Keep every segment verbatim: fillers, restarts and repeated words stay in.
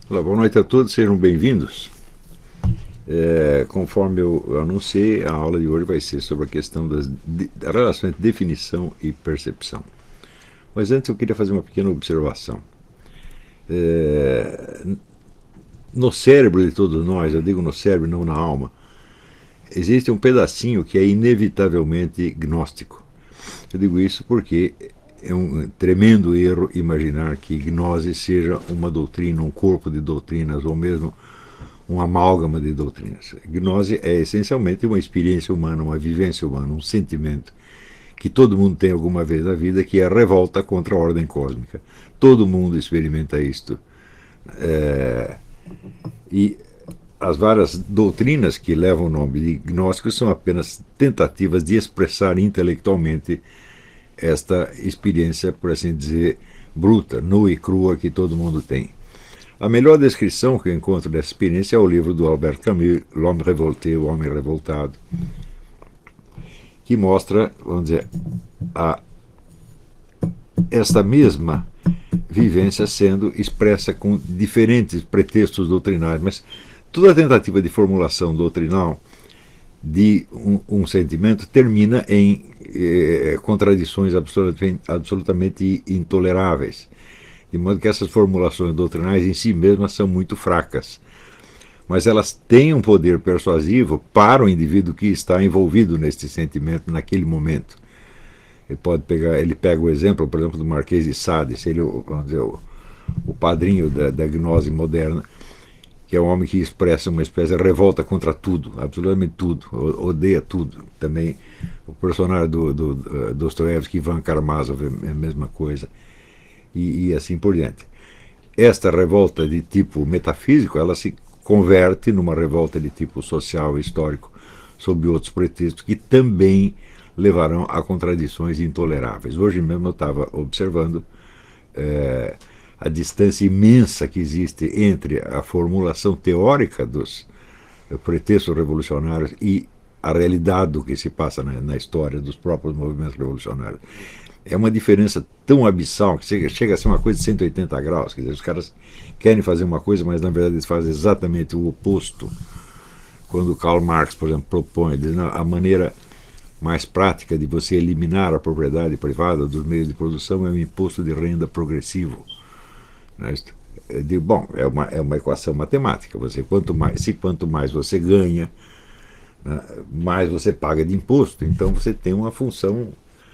Olá, boa noite a todos, sejam bem-vindos. É, conforme eu anunciei, a aula de hoje vai ser sobre a questão das, de, da relação entre definição e percepção. Mas antes eu queria fazer uma pequena observação. É, no cérebro de todos nós, eu digo no cérebro, não na alma, existe um pedacinho que é inevitavelmente gnóstico. Eu digo isso porque é um tremendo erro imaginar que gnose seja uma doutrina, um corpo de doutrinas, ou mesmo um amálgama de doutrinas. Gnose é essencialmente uma experiência humana, uma vivência humana, um sentimento que todo mundo tem alguma vez na vida, que é a revolta contra a ordem cósmica. Todo mundo experimenta isto. É, e as várias doutrinas que levam o nome de gnósticos são apenas tentativas de expressar intelectualmente esta experiência, por assim dizer, bruta, nua e crua que todo mundo tem. A melhor descrição que eu encontro dessa experiência é o livro do Albert Camus, L'Homme Révolté, O Homem Revoltado, que mostra, vamos dizer, a, esta mesma vivência sendo expressa com diferentes pretextos doutrinários, mas toda tentativa de formulação doutrinal de um, um sentimento termina em eh, contradições absolutamente, absolutamente intoleráveis. De modo que essas formulações doutrinais em si mesmas são muito fracas. Mas elas têm um poder persuasivo para o indivíduo que está envolvido nesse sentimento naquele momento. Ele pode pegar, ele pega o exemplo, por exemplo, do Marquês de Sade, ele, vamos dizer, o, o padrinho da, da gnose moderna, que é um homem que expressa uma espécie de revolta contra tudo, absolutamente tudo, odeia tudo. Também o personagem do, do, do Dostoiévski, Ivan Karamazov, é a mesma coisa. E, e assim por diante. Esta revolta de tipo metafísico, ela se converte numa revolta de tipo social e histórico, sob outros pretextos que também levarão a contradições intoleráveis. Hoje mesmo eu estava observando é, a distância imensa que existe entre a formulação teórica dos pretextos revolucionários e a realidade do que se passa na, na história dos próprios movimentos revolucionários. É uma diferença tão abissal que chega, chega a ser uma coisa de cento e oitenta graus. Quer dizer, os caras querem fazer uma coisa, mas na verdade eles fazem exatamente o oposto. Quando Karl Marx, por exemplo, propõe diz, não, a maneira mais prática de você eliminar a propriedade privada dos meios de produção é um imposto de renda progressivo. Né? Eu digo, bom, é uma, é uma equação matemática. Você, quanto mais, se quanto mais você ganha, né, mais você paga de imposto. Então você tem uma função,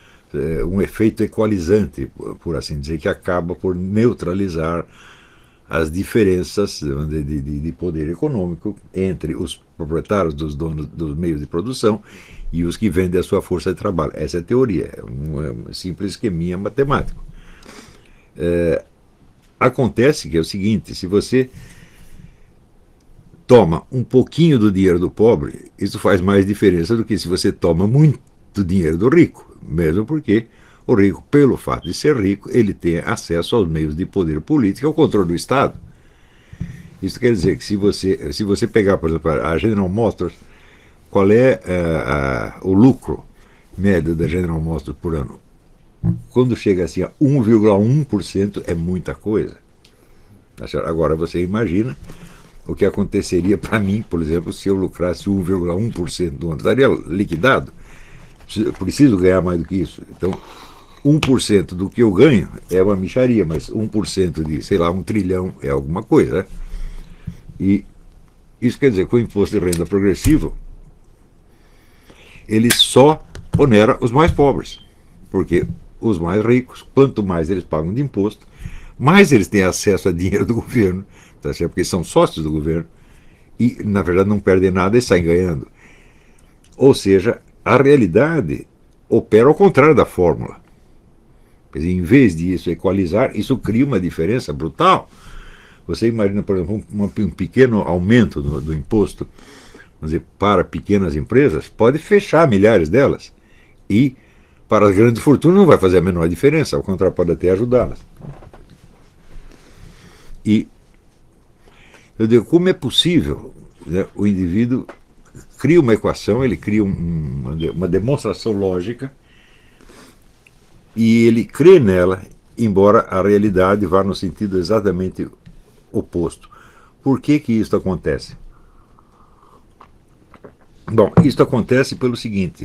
um efeito equalizante, por assim dizer, que acaba por neutralizar as diferenças de, de, de poder econômico entre os proprietários dos donos dos meios de produção e os que vendem a sua força de trabalho. Essa é a teoria, é um, um simples esqueminha matemático. É, acontece que é o seguinte, se você toma um pouquinho do dinheiro do pobre, isso faz mais diferença do que se você toma muito dinheiro do rico. Mesmo porque o rico, pelo fato de ser rico, ele tem acesso aos meios de poder político, ao controle do Estado. Isso quer dizer que se você, se você pegar, por exemplo, a General Motors, qual é uh, uh, o lucro médio da General Motors por ano? Quando chega assim a um vírgula um por cento é muita coisa. Agora você imagina o que aconteceria para mim, por exemplo, se eu lucrasse um vírgula um por cento do ano. Estaria liquidado. Preciso ganhar mais do que isso. Então, um por cento do que eu ganho é uma mixaria, mas um por cento de, sei lá, um trilhão é alguma coisa. Né? E isso quer dizer que o imposto de renda progressivo, ele só onera os mais pobres. Porque os mais ricos, quanto mais eles pagam de imposto, mais eles têm acesso a dinheiro do governo, tá certo? Porque são sócios do governo, e, na verdade, não perdem nada e saem ganhando. Ou seja, a realidade opera ao contrário da fórmula. Quer dizer, em vez de isso equalizar, isso cria uma diferença brutal. Você imagina, por exemplo, um, um pequeno aumento do, do imposto, vamos dizer, para pequenas empresas, pode fechar milhares delas. E para as grandes fortunas não vai fazer a menor diferença, ao contrário, pode até ajudá-las. E eu digo, como é possível, né, o indivíduo cria uma equação, ele cria um, uma demonstração lógica e ele crê nela, embora a realidade vá no sentido exatamente oposto. Por que que isso acontece? Bom, isso acontece pelo seguinte: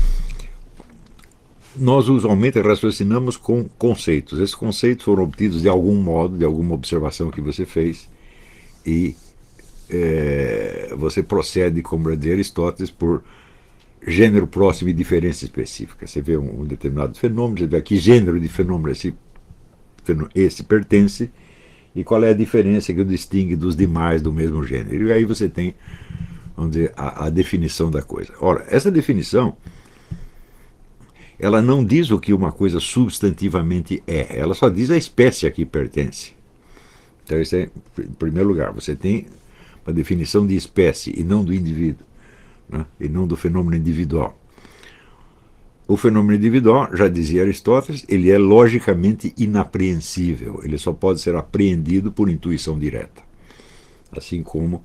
nós usualmente raciocinamos com conceitos. Esses conceitos foram obtidos de algum modo, de alguma observação que você fez, e é, você procede, como dizia Aristóteles, por gênero próximo e diferença específica. Você vê um, um determinado fenômeno, você vê a que gênero de fenômeno esse, esse pertence e qual é a diferença que o distingue dos demais do mesmo gênero. E aí você tem, vamos dizer, a, a definição da coisa. Ora, essa definição, ela não diz o que uma coisa substantivamente é, ela só diz a espécie a que pertence. Então, isso é, em primeiro lugar, você tem uma definição de espécie e não do indivíduo, né? E não do fenômeno individual. O fenômeno individual, já dizia Aristóteles, ele é logicamente inapreensível, ele só pode ser apreendido por intuição direta. Assim como,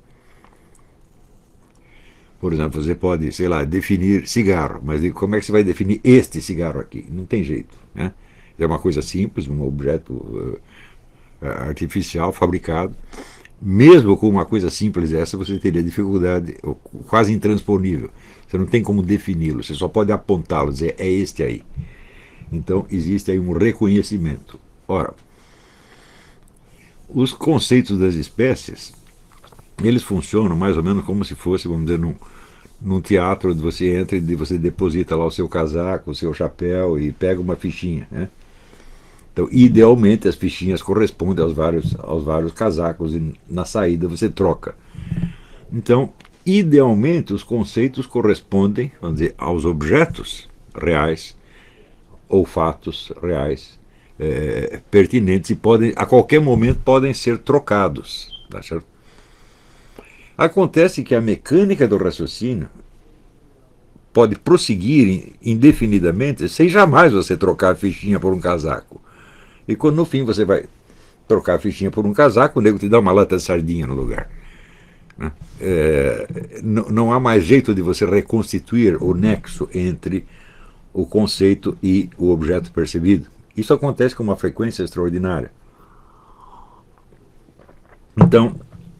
por exemplo, você pode, sei lá, definir cigarro, mas como é que você vai definir este cigarro aqui? Não tem jeito, né? É uma coisa simples, um objeto uh, artificial, fabricado. Mesmo com uma coisa simples essa, você teria dificuldade, quase intransponível. Você não tem como defini-lo, você só pode apontá-lo, dizer, é este aí. Então, existe aí um reconhecimento. Ora, os conceitos das espécies, eles funcionam mais ou menos como se fosse, vamos dizer, num, num teatro onde você entra e você deposita lá o seu casaco, o seu chapéu e pega uma fichinha, né? Então, idealmente, as fichinhas correspondem aos vários, aos vários casacos e na saída você troca. Então, idealmente, os conceitos correspondem, vamos dizer, aos objetos reais ou fatos reais é, pertinentes e podem, a qualquer momento podem ser trocados. Tá certo? Acontece que a mecânica do raciocínio pode prosseguir indefinidamente sem jamais você trocar a fichinha por um casaco. E quando no fim você vai trocar a fichinha por um casaco, o nego te dá uma lata de sardinha no lugar. Né? É, não, não há mais jeito de você reconstituir o nexo entre o conceito e o objeto percebido. Isso acontece com uma frequência extraordinária. Então,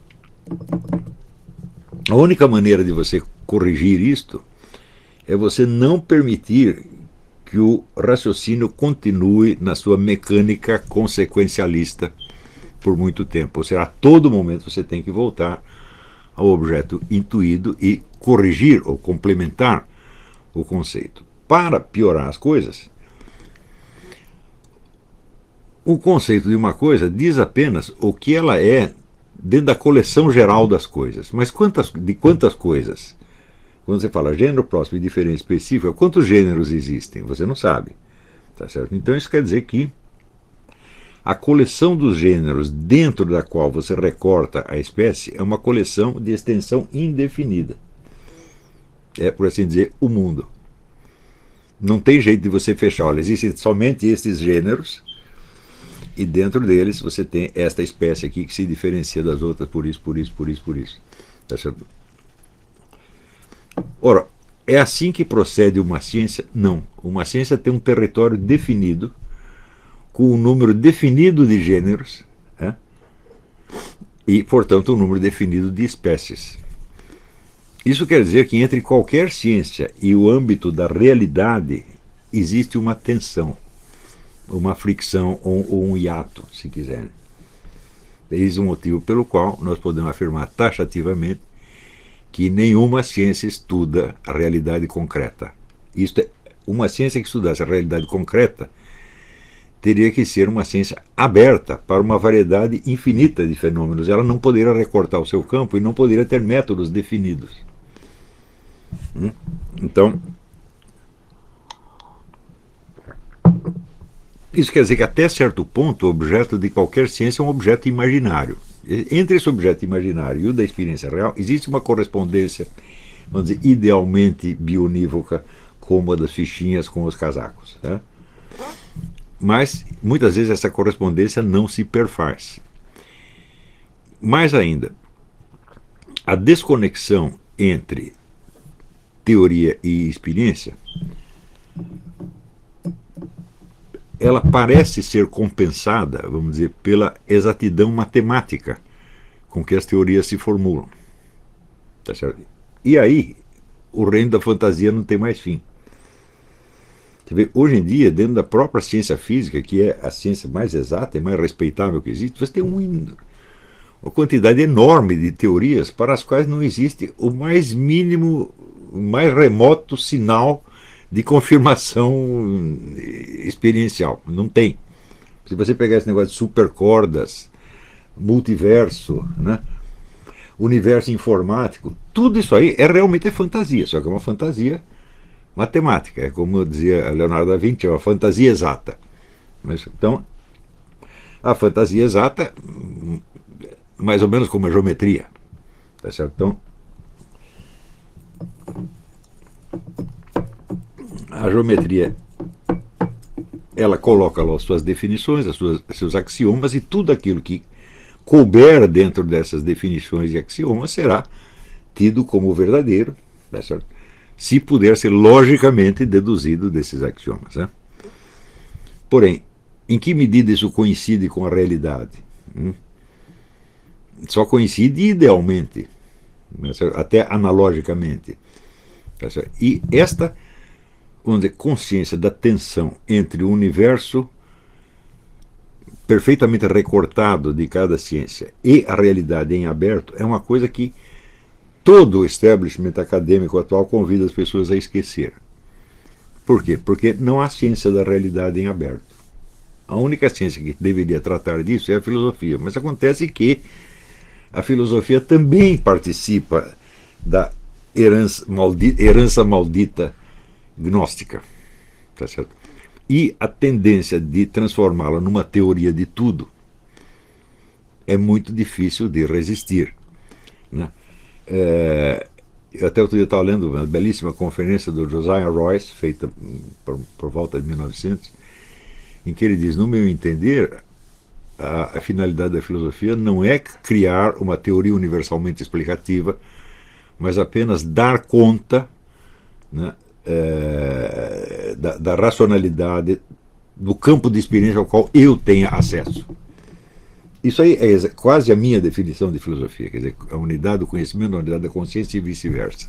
a única maneira de você corrigir isto é você não permitir que o raciocínio continue na sua mecânica consequencialista por muito tempo. Ou seja, a todo momento você tem que voltar ao objeto intuído e corrigir ou complementar o conceito. Para piorar as coisas, o conceito de uma coisa diz apenas o que ela é dentro da coleção geral das coisas. Mas quantas, de quantas coisas? Quando você fala gênero próximo e diferente específico, quantos gêneros existem? Você não sabe. Tá certo? Então isso quer dizer que a coleção dos gêneros dentro da qual você recorta a espécie é uma coleção de extensão indefinida. É, por assim dizer, o mundo. Não tem jeito de você fechar. Olha, existem somente estes gêneros e dentro deles você tem esta espécie aqui que se diferencia das outras por isso, por isso, por isso, por isso. Tá certo? Ora, é assim que procede uma ciência? Não. Uma ciência tem um território definido, com um número definido de gêneros, né? E, portanto, um número definido de espécies. Isso quer dizer que entre qualquer ciência e o âmbito da realidade existe uma tensão, uma fricção ou, ou um hiato, se quiserem. Eis o motivo pelo qual nós podemos afirmar taxativamente que nenhuma ciência estuda a realidade concreta. Isto é, uma ciência que estudasse a realidade concreta teria que ser uma ciência aberta para uma variedade infinita de fenômenos. Ela não poderia recortar o seu campo e não poderia ter métodos definidos. Então, isso quer dizer que até certo ponto o objeto de qualquer ciência é um objeto imaginário. Entre esse objeto imaginário e o da experiência real, existe uma correspondência, vamos dizer, idealmente bionívoca, como a das fichinhas com os casacos. Né? Mas, muitas vezes, essa correspondência não se perfaz. Mais ainda, a desconexão entre teoria e experiência, ela parece ser compensada, vamos dizer, pela exatidão matemática com que as teorias se formulam. Tá certo? E aí, o reino da fantasia não tem mais fim. Você vê, hoje em dia, dentro da própria ciência física, que é a ciência mais exata e mais respeitável que existe, você tem um, uma quantidade enorme de teorias para as quais não existe o mais mínimo, o mais remoto sinal de confirmação experiencial. Não tem. Se você pegar esse negócio de supercordas, multiverso, né, universo informático, tudo isso aí é realmente fantasia, só que é uma fantasia matemática, é como dizia Leonardo da Vinci, é uma fantasia exata. Mas, então, a fantasia exata, mais ou menos como a geometria. Tá certo? Então, a geometria, ela coloca lá as suas definições, as suas, seus axiomas, e tudo aquilo que couber dentro dessas definições e axiomas será tido como verdadeiro, tá certo? Se puder ser logicamente deduzido desses axiomas. Né? Porém, em que medida isso coincide com a realidade? Hum? Só coincide idealmente, né? Até analogicamente. Tá certo? E esta, vamos dizer, consciência da tensão entre o universo perfeitamente recortado de cada ciência e a realidade em aberto é uma coisa que todo o establishment acadêmico atual convida as pessoas a esquecer. Por quê? Porque não há ciência da realidade em aberto. A única ciência que deveria tratar disso é a filosofia. Mas acontece que a filosofia também participa da herança maldita, herança maldita gnóstica. Tá certo? E a tendência de transformá-la numa teoria de tudo é muito difícil de resistir. Né? É, eu até outro dia estava lendo uma belíssima conferência do Josiah Royce, feita por, por volta de mil e novecentos, em que ele diz, no meu entender, a, a finalidade da filosofia não é criar uma teoria universalmente explicativa, mas apenas dar conta, né, é, da, da racionalidade do campo de experiência ao qual eu tenha acesso. Isso aí é quase a minha definição de filosofia, quer dizer, a unidade do conhecimento, a unidade da consciência e vice-versa.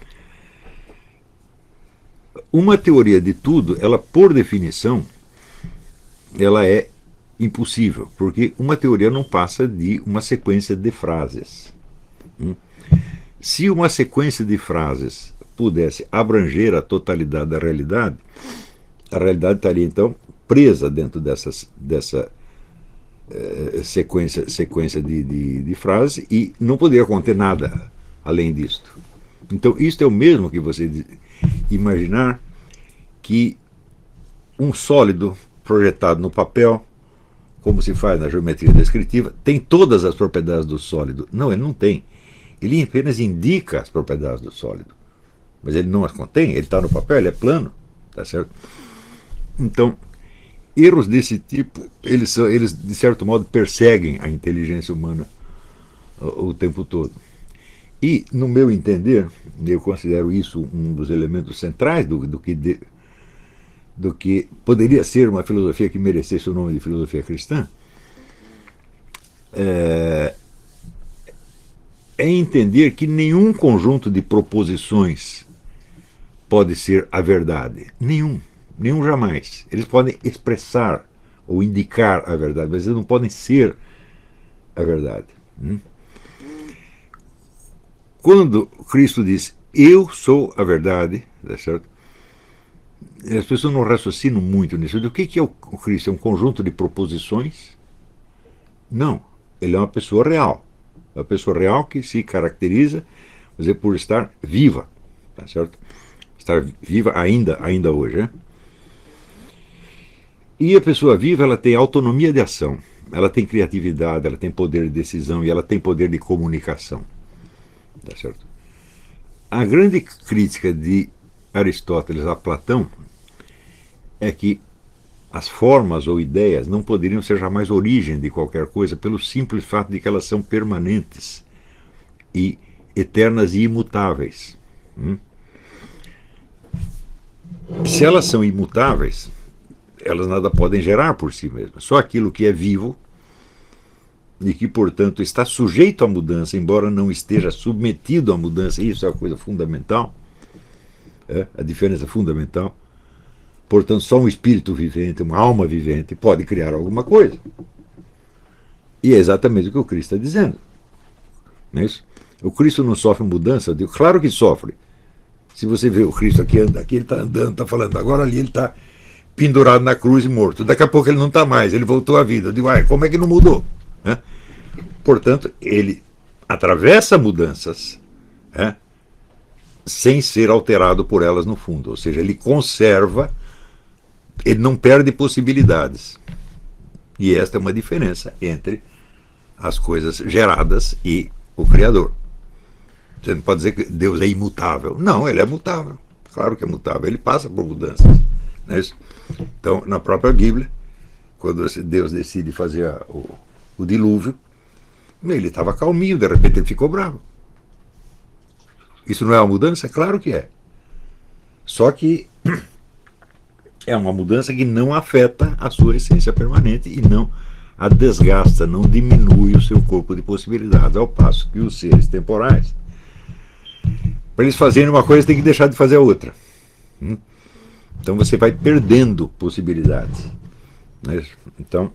Uma teoria de tudo, ela por definição, ela é impossível, porque uma teoria não passa de uma sequência de frases. Se uma sequência de frases pudesse abranger a totalidade da realidade, a realidade estaria então presa dentro dessas, dessa uh, sequência, sequência de, de, de frases e não poderia conter nada além disto. Então, isto é o mesmo que você imaginar que um sólido projetado no papel, como se faz na geometria descritiva, tem todas as propriedades do sólido. Não, ele não tem. Ele apenas indica as propriedades do sólido. Mas ele não as contém, ele está no papel, ele é plano. Tá certo? Então, erros desse tipo, eles, são, eles de certo modo perseguem a inteligência humana o, o tempo todo. E, no meu entender, eu considero isso um dos elementos centrais do, do, que, de, do que poderia ser uma filosofia que merecesse o nome de filosofia cristã, é, é entender que nenhum conjunto de proposições pode ser a verdade. Nenhum. Nenhum jamais. Eles podem expressar ou indicar a verdade, mas eles não podem ser a verdade. Hum? Quando Cristo diz, eu sou a verdade, tá certo? As pessoas não raciocinam muito nisso. O que é o Cristo? É um conjunto de proposições? Não. Ele é uma pessoa real. É uma pessoa real que se caracteriza, dizer, por estar viva. Tá certo? Estar viva ainda, ainda hoje. Né? E a pessoa viva, ela tem autonomia de ação. Ela tem criatividade, ela tem poder de decisão e ela tem poder de comunicação. Tá certo? A grande crítica de Aristóteles a Platão é que as formas ou ideias não poderiam ser jamais origem de qualquer coisa pelo simples fato de que elas são permanentes e eternas e imutáveis. Hum? Se elas são imutáveis, elas nada podem gerar por si mesmas. Só aquilo que é vivo e que, portanto, está sujeito à mudança, embora não esteja submetido à mudança. Isso é uma coisa fundamental, é, a diferença fundamental. Portanto, só um espírito vivente, uma alma vivente, pode criar alguma coisa. E é exatamente o que o Cristo está dizendo. Não é isso? O Cristo não sofre mudança? Eu digo, claro que sofre. Se você vê o Cristo aqui, aqui ele está andando, está falando, agora ali ele está pendurado na cruz e morto. Daqui a pouco ele não está mais, ele voltou à vida. Eu digo, ah, como é que não mudou? É? Portanto, ele atravessa mudanças, é, sem ser alterado por elas no fundo. Ou seja, ele conserva, ele não perde possibilidades. E esta é uma diferença entre as coisas geradas e o Criador. Você não pode dizer que Deus é imutável. Não, ele é mutável. Claro que é mutável. Ele passa por mudanças. Não é isso? Então, na própria Bíblia, quando Deus decide fazer a, o, o dilúvio, ele estava calminho, de repente ele ficou bravo. Isso não é uma mudança? Claro que é. Só que é uma mudança que não afeta a sua essência permanente e não a desgasta, não diminui o seu corpo de possibilidades, ao passo que os seres temporais, para eles fazerem uma coisa, tem que deixar de fazer a outra. Então você vai perdendo possibilidades. Então,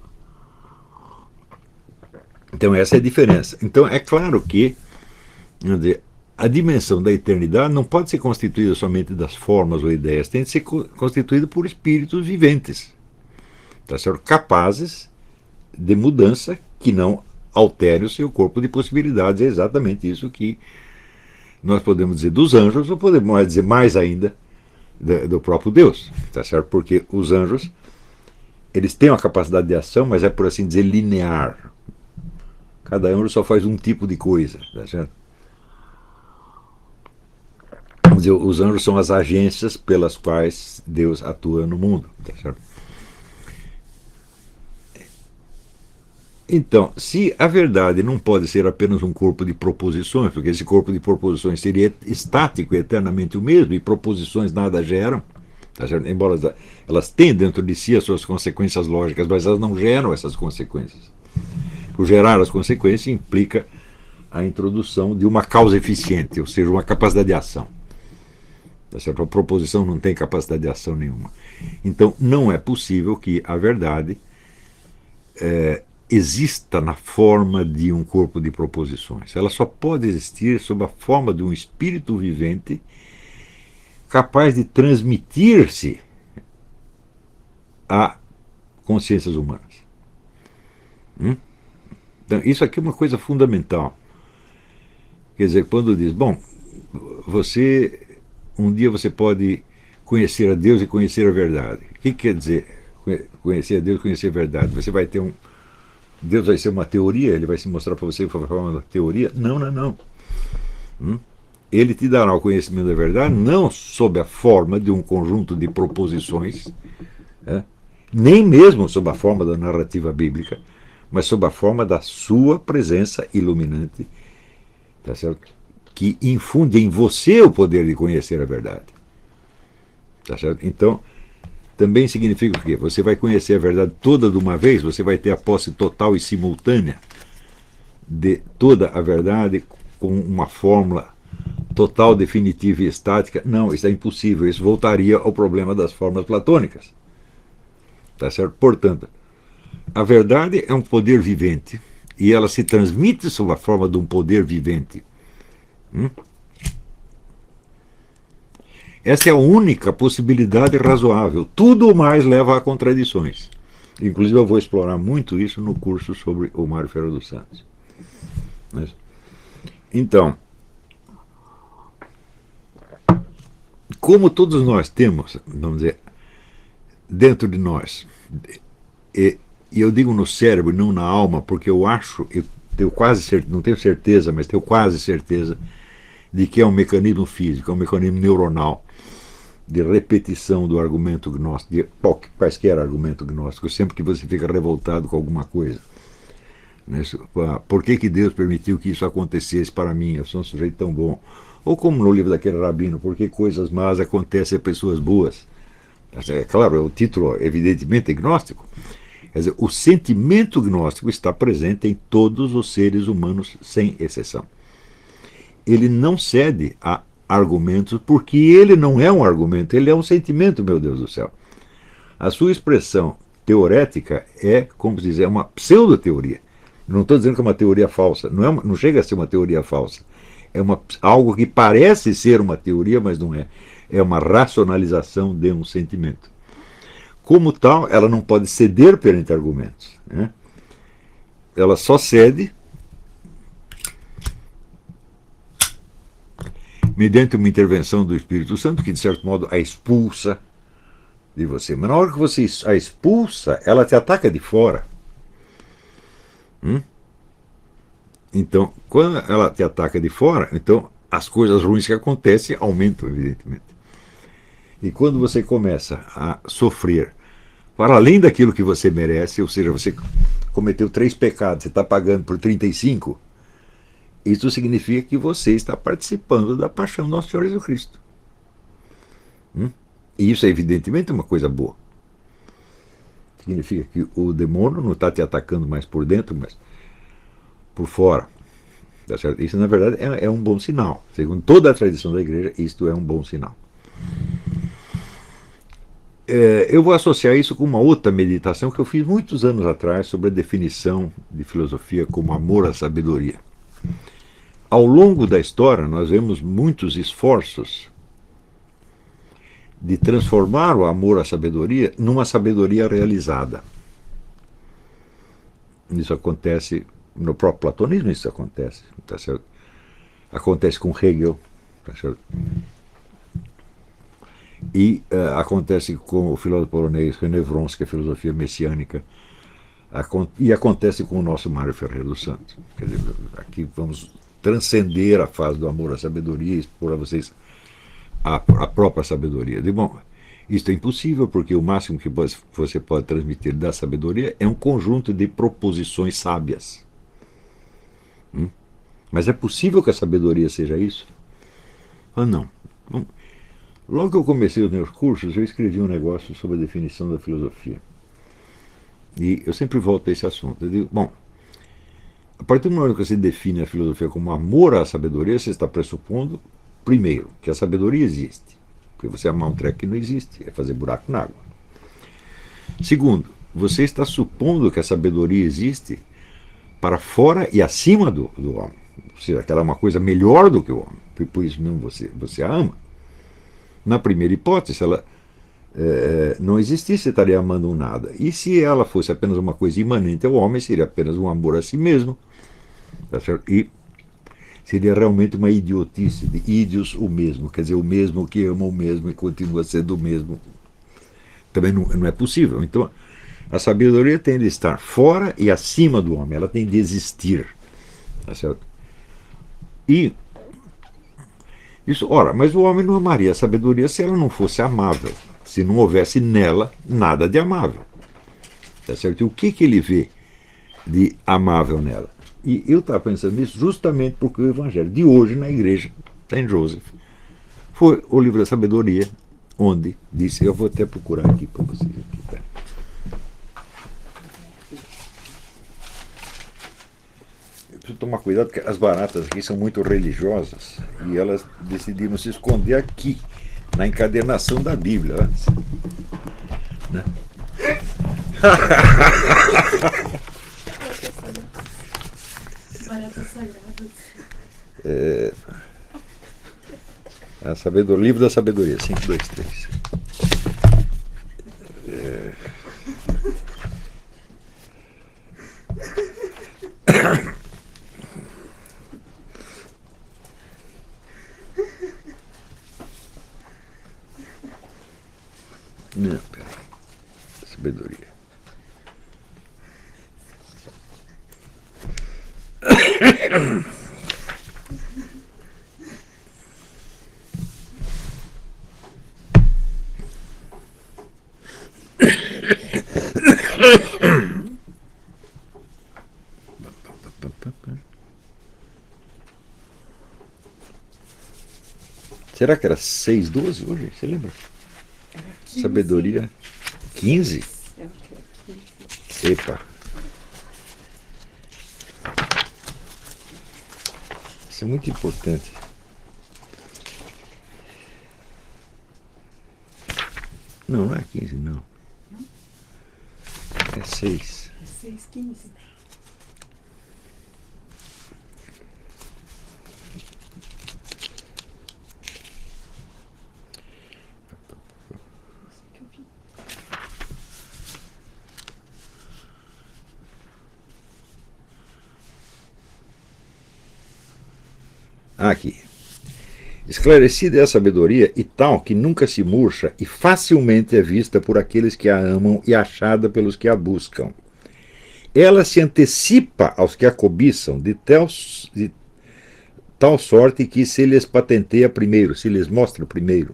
então essa é a diferença. Então é claro que, quer dizer, a dimensão da eternidade não pode ser constituída somente das formas ou ideias, tem de ser constituída por espíritos viventes, tá certo? Capazes de mudança que não altere o seu corpo de possibilidades. É exatamente isso que nós podemos dizer dos anjos, ou podemos dizer mais ainda do próprio Deus, tá certo? Porque os anjos, eles têm uma capacidade de ação, mas é, por assim dizer, linear. Cada anjo só faz um tipo de coisa, tá certo? Vamos dizer, os anjos são as agências pelas quais Deus atua no mundo, tá certo? Então, se a verdade não pode ser apenas um corpo de proposições, porque esse corpo de proposições seria estático e eternamente o mesmo, e proposições nada geram, tá certo? Embora elas tenham dentro de si as suas consequências lógicas, mas elas não geram essas consequências. O gerar as consequências implica a introdução de uma causa eficiente, ou seja, uma capacidade de ação. Tá certo? A proposição não tem capacidade de ação nenhuma. Então, não é possível que a verdade é, exista na forma de um corpo de proposições. Ela só pode existir sob a forma de um espírito vivente capaz de transmitir-se a consciências humanas. Hum? Então, isso aqui é uma coisa fundamental. Quer dizer, quando diz, bom, você, um dia você pode conhecer a Deus e conhecer a verdade. O que quer dizer conhecer a Deus e conhecer a verdade? Você vai ter um Deus vai ser uma teoria, ele vai se mostrar para você de forma uma teoria? Não, não, não. Hum? Ele te dará o conhecimento da verdade, não sob a forma de um conjunto de proposições, é? Nem mesmo sob a forma da narrativa bíblica, mas sob a forma da sua presença iluminante, tá certo? Que infunde em você o poder de conhecer a verdade. Tá certo? Então, também significa o quê? Você vai conhecer a verdade toda de uma vez, você vai ter a posse total e simultânea de toda a verdade com uma fórmula total, definitiva e estática. Não, isso é impossível. Isso voltaria ao problema das formas platônicas. Tá certo? Portanto, a verdade é um poder vivente e ela se transmite sob a forma de um poder vivente. Hum? Essa é a única possibilidade razoável. Tudo mais leva a contradições. Inclusive eu vou explorar muito isso no curso sobre o Mário Ferreira dos Santos. Então, como todos nós temos, vamos dizer, dentro de nós, e, e eu digo no cérebro, não na alma, porque eu acho, eu tenho quase certeza, não tenho certeza, mas tenho quase certeza de que é um mecanismo físico, é um mecanismo neuronal de repetição do argumento gnóstico, de quaisquer argumento gnóstico, sempre que você fica revoltado com alguma coisa. Né? Por que, que Deus permitiu que isso acontecesse para mim? Eu sou um sujeito tão bom. Ou como no livro daquele rabino, por que coisas más acontecem a pessoas boas? É claro, o título evidentemente é gnóstico. Quer dizer, o sentimento gnóstico está presente em todos os seres humanos, sem exceção. Ele não cede a argumentos, porque ele não é um argumento, ele é um sentimento, meu Deus do céu. A sua expressão teorética é, como se diz, é uma pseudo-teoria. Não estou dizendo que é uma teoria falsa, não, é uma, não chega a ser uma teoria falsa. É uma, algo que parece ser uma teoria, mas não é. É uma racionalização de um sentimento. Como tal, ela não pode ceder perante argumentos, né? Ela só cede mediante uma intervenção do Espírito Santo, que de certo modo a expulsa de você. Mas na hora que você a expulsa, ela te ataca de fora. Hum? Então, quando ela te ataca de fora, então as coisas ruins que acontecem aumentam, evidentemente. E quando você começa a sofrer para além daquilo que você merece, ou seja, você cometeu três pecados, você está pagando por trinta e cinco, isso significa que você está participando da paixão do nosso Senhor Jesus Cristo. Hum? E isso é evidentemente uma coisa boa. Significa que o demônio não está te atacando mais por dentro, mas por fora. Tá certo? Isso, na verdade, é, é um bom sinal. Segundo toda a tradição da igreja, isto é um bom sinal. É, eu vou associar isso com uma outra meditação que eu fiz muitos anos atrás sobre a definição de filosofia como amor à sabedoria. Ao longo da história, nós vemos muitos esforços de transformar o amor à sabedoria numa sabedoria realizada. Isso acontece no próprio platonismo, isso acontece, tá certo? Acontece com Hegel, tá certo? E uh, acontece com o filósofo polonês René Wronski, a filosofia messiânica, e acontece com o nosso Mário Ferreira dos Santos. Quer dizer, aqui vamos transcender a fase do amor à sabedoria e expor a vocês a, a própria sabedoria. De bom, isso é impossível, porque o máximo que você pode transmitir da sabedoria é um conjunto de proposições sábias. Hum? Mas é possível que a sabedoria seja isso? Ah, não. Não. Logo que eu comecei os meus cursos, eu escrevi um negócio sobre a definição da filosofia. E eu sempre volto a esse assunto. Eu digo, bom, a partir do momento que você define a filosofia como amor à sabedoria, você está pressupondo, primeiro, que a sabedoria existe. Porque você amar um treco que não existe, é fazer buraco na água. Segundo, você está supondo que a sabedoria existe para fora e acima do, do homem. Ou seja, que ela é uma coisa melhor do que o homem. Por isso mesmo você, você a ama. Na primeira hipótese, se ela é, não existisse, você estaria amando um nada. E se ela fosse apenas uma coisa imanente ao homem, seria apenas um amor a si mesmo. Tá certo? E seria realmente uma idiotice, de ídios o mesmo, quer dizer, o mesmo que ama o mesmo e continua sendo o mesmo. Também não, não é possível. Então, a sabedoria tem de estar fora e acima do homem, ela tem de existir. Tá certo? E isso, ora, mas o homem não amaria a sabedoria se ela não fosse amável, se não houvesse nela nada de amável. Tá certo? E o que, que ele vê de amável nela? E eu estava pensando nisso justamente porque o evangelho de hoje na igreja, Saint Joseph, foi o livro da sabedoria, onde disse, eu vou até procurar aqui para vocês. Aqui, tá? Eu preciso tomar cuidado porque as baratas aqui são muito religiosas e elas decidiram se esconder aqui, na encadernação da Bíblia. Né? É, a sabedoria, livro da sabedoria, cinco, dois, três. É, não, peraí. Sabedoria. Será que era seis, doze hoje? Você lembra? Sabedoria quinze? Epa. Isso é muito importante. Não, não é quinze, não. É seis. É seis, quinze. Aqui. Esclarecida é a sabedoria e tal que nunca se murcha e facilmente é vista por aqueles que a amam e achada pelos que a buscam. Ela se antecipa aos que a cobiçam de tal, de tal sorte que se lhes patenteia primeiro, se lhes mostra primeiro.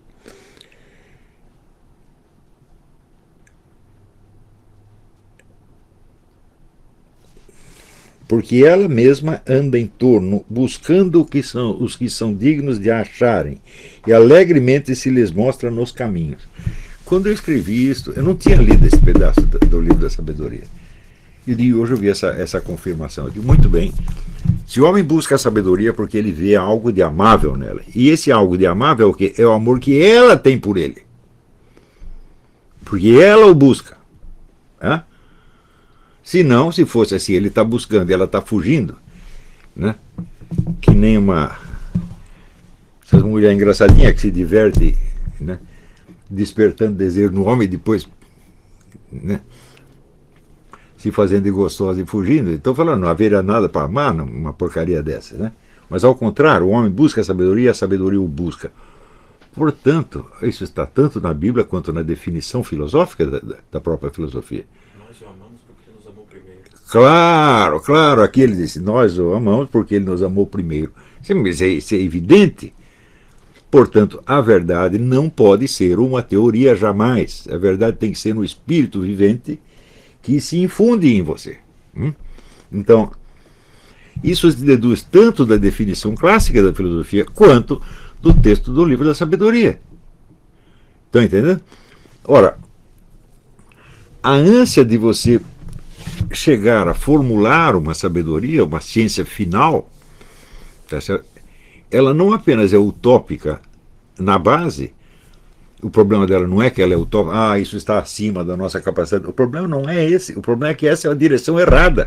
Porque ela mesma anda em torno, buscando o que são, os que são dignos de a acharem, e alegremente se lhes mostra nos caminhos. Quando eu escrevi isto, eu não tinha lido esse pedaço do livro da sabedoria. E hoje eu vi essa, essa confirmação. Eu digo, muito bem, se o homem busca a sabedoria porque ele vê algo de amável nela, e esse algo de amável é o quê? É o amor que ela tem por ele. Porque ela o busca. Né? Se não, se fosse assim, ele está buscando e ela está fugindo, né? Que nem uma essas mulheres engraçadinhas que se diverte, né? Despertando desejo no homem e depois, né? Se fazendo de gostosa e fugindo. Estou falando, não haveria nada para amar uma porcaria dessa, né? Mas ao contrário, o homem busca a sabedoria e a sabedoria o busca. Portanto, isso está tanto na Bíblia quanto na definição filosófica da, da própria filosofia. Nós o amamos porque ele nos amou primeiro. Claro, claro, aqui ele disse, nós o amamos porque ele nos amou primeiro. Isso é evidente. Portanto, a verdade não pode ser uma teoria jamais. A verdade tem que ser no espírito vivente que se infunde em você. Então, isso se deduz tanto da definição clássica da filosofia quanto do texto do livro da sabedoria. Estão entendendo? Ora, a ânsia de você chegar a formular uma sabedoria, uma ciência final, tá certo? Ela não apenas é utópica na base, o problema dela não é que ela é utópica, ah, isso está acima da nossa capacidade. O problema não é esse, o problema é que essa é a direção errada.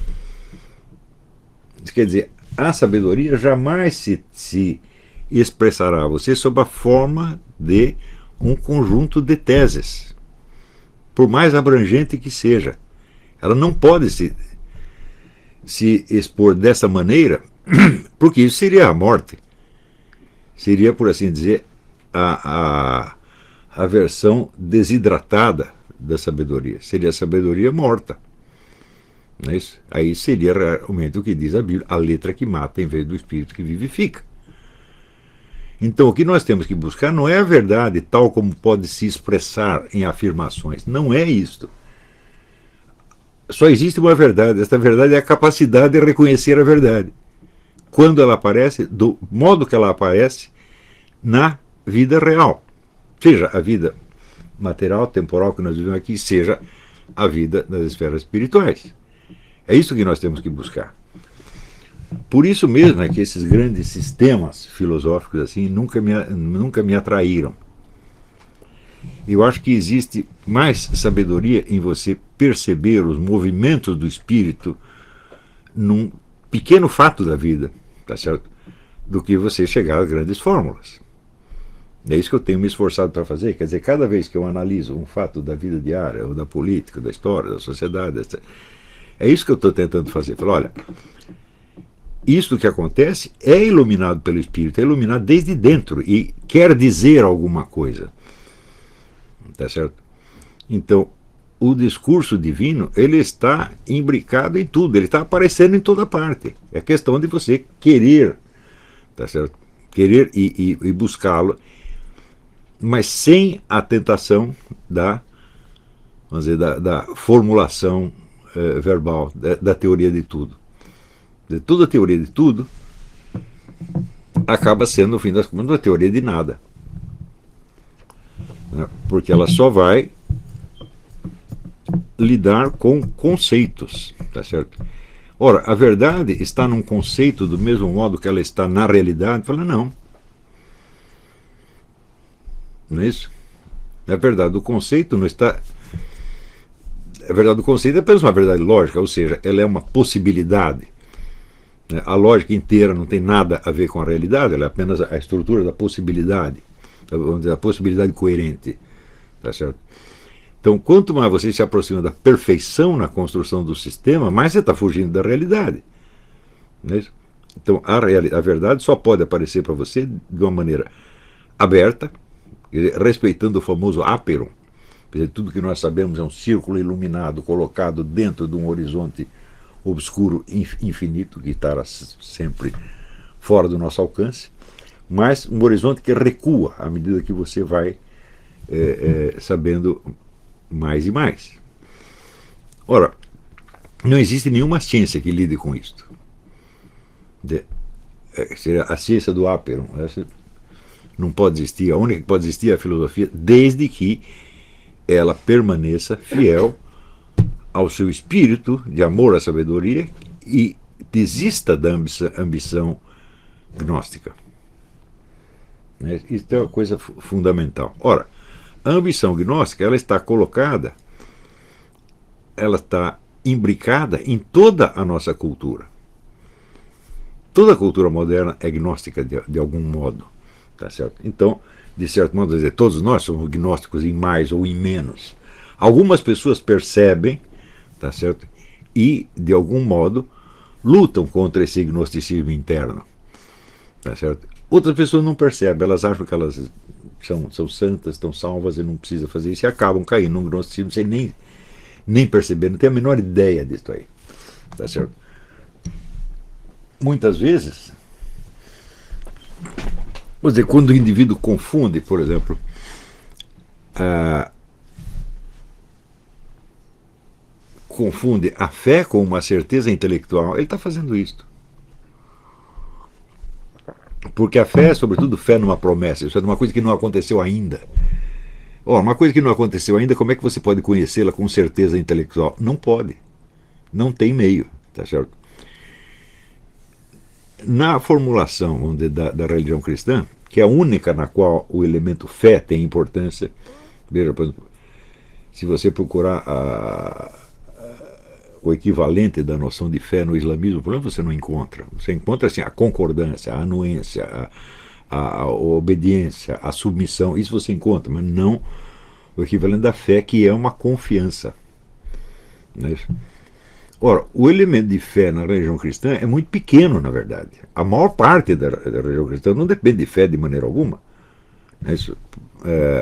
Isso quer dizer, a sabedoria jamais se, se expressará a você sob a forma de um conjunto de teses, por mais abrangente que seja. Ela não pode se, se expor dessa maneira, porque isso seria a morte. Seria, por assim dizer, a, a, a versão desidratada da sabedoria. Seria a sabedoria morta. Não é isso? Aí seria realmente o que diz a Bíblia, a letra que mata em vez do espírito que vivifica. Então, o que nós temos que buscar não é a verdade tal como pode se expressar em afirmações. Não é isto. Só existe uma verdade. Esta verdade é a capacidade de reconhecer a verdade. Quando ela aparece, do modo que ela aparece na vida real. Seja a vida material, temporal que nós vivemos aqui, seja a vida das esferas espirituais. É isso que nós temos que buscar. Por isso mesmo é que esses grandes sistemas filosóficos assim nunca me, nunca me atraíram. Eu acho que existe mais sabedoria em você perceber os movimentos do espírito num pequeno fato da vida, tá certo? Do que você chegar a grandes fórmulas. É isso que eu tenho me esforçado para fazer. Quer dizer, cada vez que eu analiso um fato da vida diária, ou da política, da história, da sociedade, etcétera, é isso que eu estou tentando fazer. Falar, olha, isso que acontece é iluminado pelo Espírito, é iluminado desde dentro e quer dizer alguma coisa. Tá certo? Então, o discurso divino, ele está imbricado em tudo, ele está aparecendo em toda parte. É questão de você querer, tá certo? Querer e, e, e buscá-lo, mas sem a tentação da, vamos dizer, da, da formulação eh, verbal, da, da teoria de tudo. De toda a teoria de tudo acaba sendo, no fim das contas, uma teoria de nada. Né? Porque ela só vai lidar com conceitos, tá certo? Ora, a verdade está num conceito do mesmo modo que ela está na realidade? Fala, não. Não é isso? Na verdade, o conceito não está... A verdade do conceito é apenas uma verdade lógica, ou seja, ela é uma possibilidade. A lógica inteira não tem nada a ver com a realidade, ela é apenas a estrutura da possibilidade, vamos dizer, a possibilidade coerente. Tá certo? Então, quanto mais você se aproxima da perfeição na construção do sistema, mais você está fugindo da realidade. Não é isso? Então, a, reali- a verdade só pode aparecer para você de uma maneira aberta, quer dizer, respeitando o famoso áperon. Quer dizer, tudo que nós sabemos é um círculo iluminado colocado dentro de um horizonte obscuro infinito, que estará sempre fora do nosso alcance, mas um horizonte que recua à medida que você vai é, é, sabendo mais e mais. Ora, não existe nenhuma ciência que lide com isto. De, é, seria a ciência do áperon. Essa não pode existir. A única que pode existir é a filosofia, desde que ela permaneça fiel ao seu espírito de amor à sabedoria e desista da ambição, ambição gnóstica. Isso é uma coisa fundamental. Ora, a ambição gnóstica, ela está colocada, ela está imbricada em toda a nossa cultura. Toda a cultura moderna é gnóstica de, de algum modo, tá certo? Então, de certo modo, dizer, todos nós somos gnósticos em mais ou em menos. Algumas pessoas percebem, tá certo? E, de algum modo, lutam contra esse gnosticismo interno, tá certo? Outras pessoas não percebem, elas acham que elas são, são santas, estão salvas e não precisam fazer isso, e acabam caindo num gnosticismo sem nem, nem perceber, não tem a menor ideia disso aí, tá certo? Muitas vezes, vou dizer, quando o indivíduo confunde, por exemplo, a, confunde a fé com uma certeza intelectual, ele está fazendo isso. Porque a fé é, sobretudo, fé numa promessa. Isso é uma coisa que não aconteceu ainda. Oh, uma coisa que não aconteceu ainda, como é que você pode conhecê-la com certeza intelectual? Não pode. Não tem meio. Tá certo? Na formulação vamos dizer, da, da religião cristã, que é a única na qual o elemento fé tem importância, veja, por exemplo, se você procurar a, o equivalente da noção de fé no islamismo, por exemplo, você não encontra. Você encontra assim, a concordância, a anuência, a, a, a obediência, a submissão, isso você encontra, mas não o equivalente da fé, que é uma confiança. Não é isso? Ora, o elemento de fé na religião cristã é muito pequeno, na verdade. A maior parte da, da religião cristã não depende de fé de maneira alguma. Não é isso? É,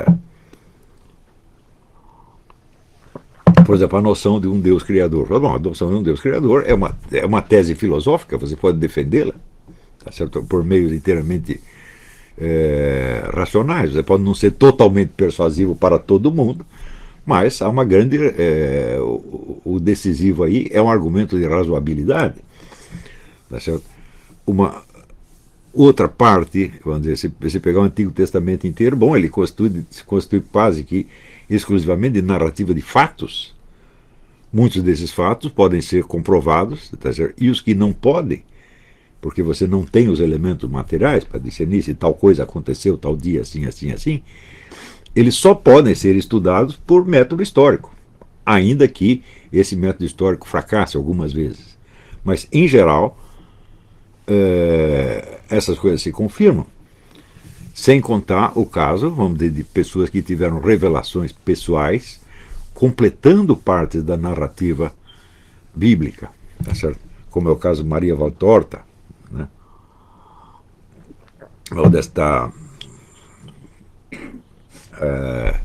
por exemplo, a noção de um Deus criador. Bom, a noção de um Deus criador é uma, é uma tese filosófica, você pode defendê-la, tá certo? Por meios inteiramente é, racionais. Você pode não ser totalmente persuasivo para todo mundo, mas há uma grande... É, o, o decisivo aí é um argumento de razoabilidade. Tá certo? Uma outra parte, vamos dizer, se você pegar o Antigo Testamento inteiro, bom, ele constitui, se constitui quase que exclusivamente de narrativa de fatos. Muitos desses fatos podem ser comprovados, tá certo? E os que não podem, porque você não tem os elementos materiais para discernir se tal coisa aconteceu tal dia, assim, assim, assim, eles só podem ser estudados por método histórico, ainda que esse método histórico fracasse algumas vezes. Mas, em geral, é, essas coisas se confirmam, sem contar o caso, vamos dizer, de pessoas que tiveram revelações pessoais, completando partes da narrativa bíblica, tá certo? Como é o caso de Maria Valtorta, né? Ou desta é,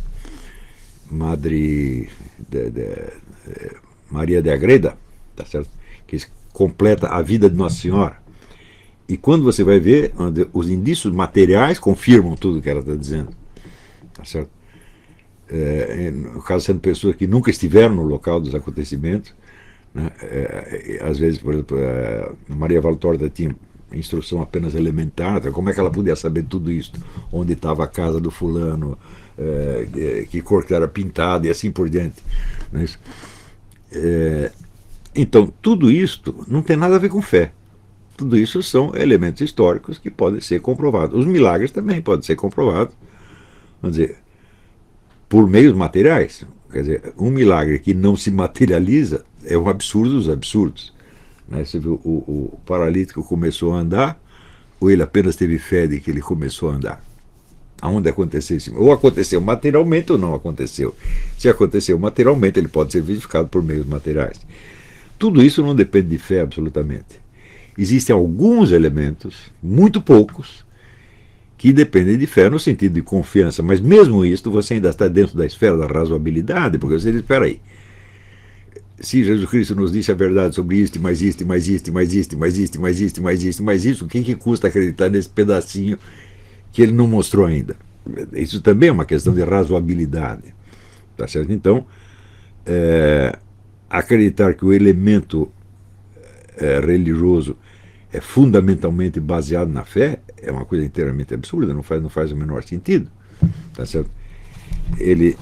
Madre de, de, de, Maria de Agreda, tá certo? Que completa a vida de Nossa Senhora. E quando você vai ver, os indícios materiais confirmam tudo o que ela está dizendo. Tá certo? É, no caso, sendo pessoas que nunca estiveram no local dos acontecimentos, né? É, às vezes, por exemplo, é, Maria Valtorta tinha instrução apenas elementar, como é que ela podia saber tudo isso? Onde estava a casa do fulano, é, que cor que era pintada e assim por diante. Né? É, então, tudo isto não tem nada a ver com fé. Tudo isso são elementos históricos que podem ser comprovados. Os milagres também podem ser comprovados, vamos dizer, por meios materiais. Quer dizer, um milagre que não se materializa é um absurdo dos absurdos. Né? Você viu, o, o paralítico começou a andar, ou ele apenas teve fé de que ele começou a andar? Aonde aconteceu isso? Ou aconteceu materialmente ou não aconteceu. Se aconteceu materialmente, ele pode ser verificado por meios materiais. Tudo isso não depende de fé absolutamente. Existem alguns elementos, muito poucos, que dependem de fé no sentido de confiança, mas mesmo isso você ainda está dentro da esfera da razoabilidade, porque você diz, espera aí, se Jesus Cristo nos disse a verdade sobre isto, mais isto, mais isto, mais isto, mais isto, mais isto, mais isto, mais isto, o que, que custa acreditar nesse pedacinho que ele não mostrou ainda? Isso também é uma questão de razoabilidade. Tá certo? Então, é, acreditar que o elemento é, religioso é fundamentalmente baseado na fé é uma coisa inteiramente absurda, não faz, não faz o menor sentido. Tá certo? Ele,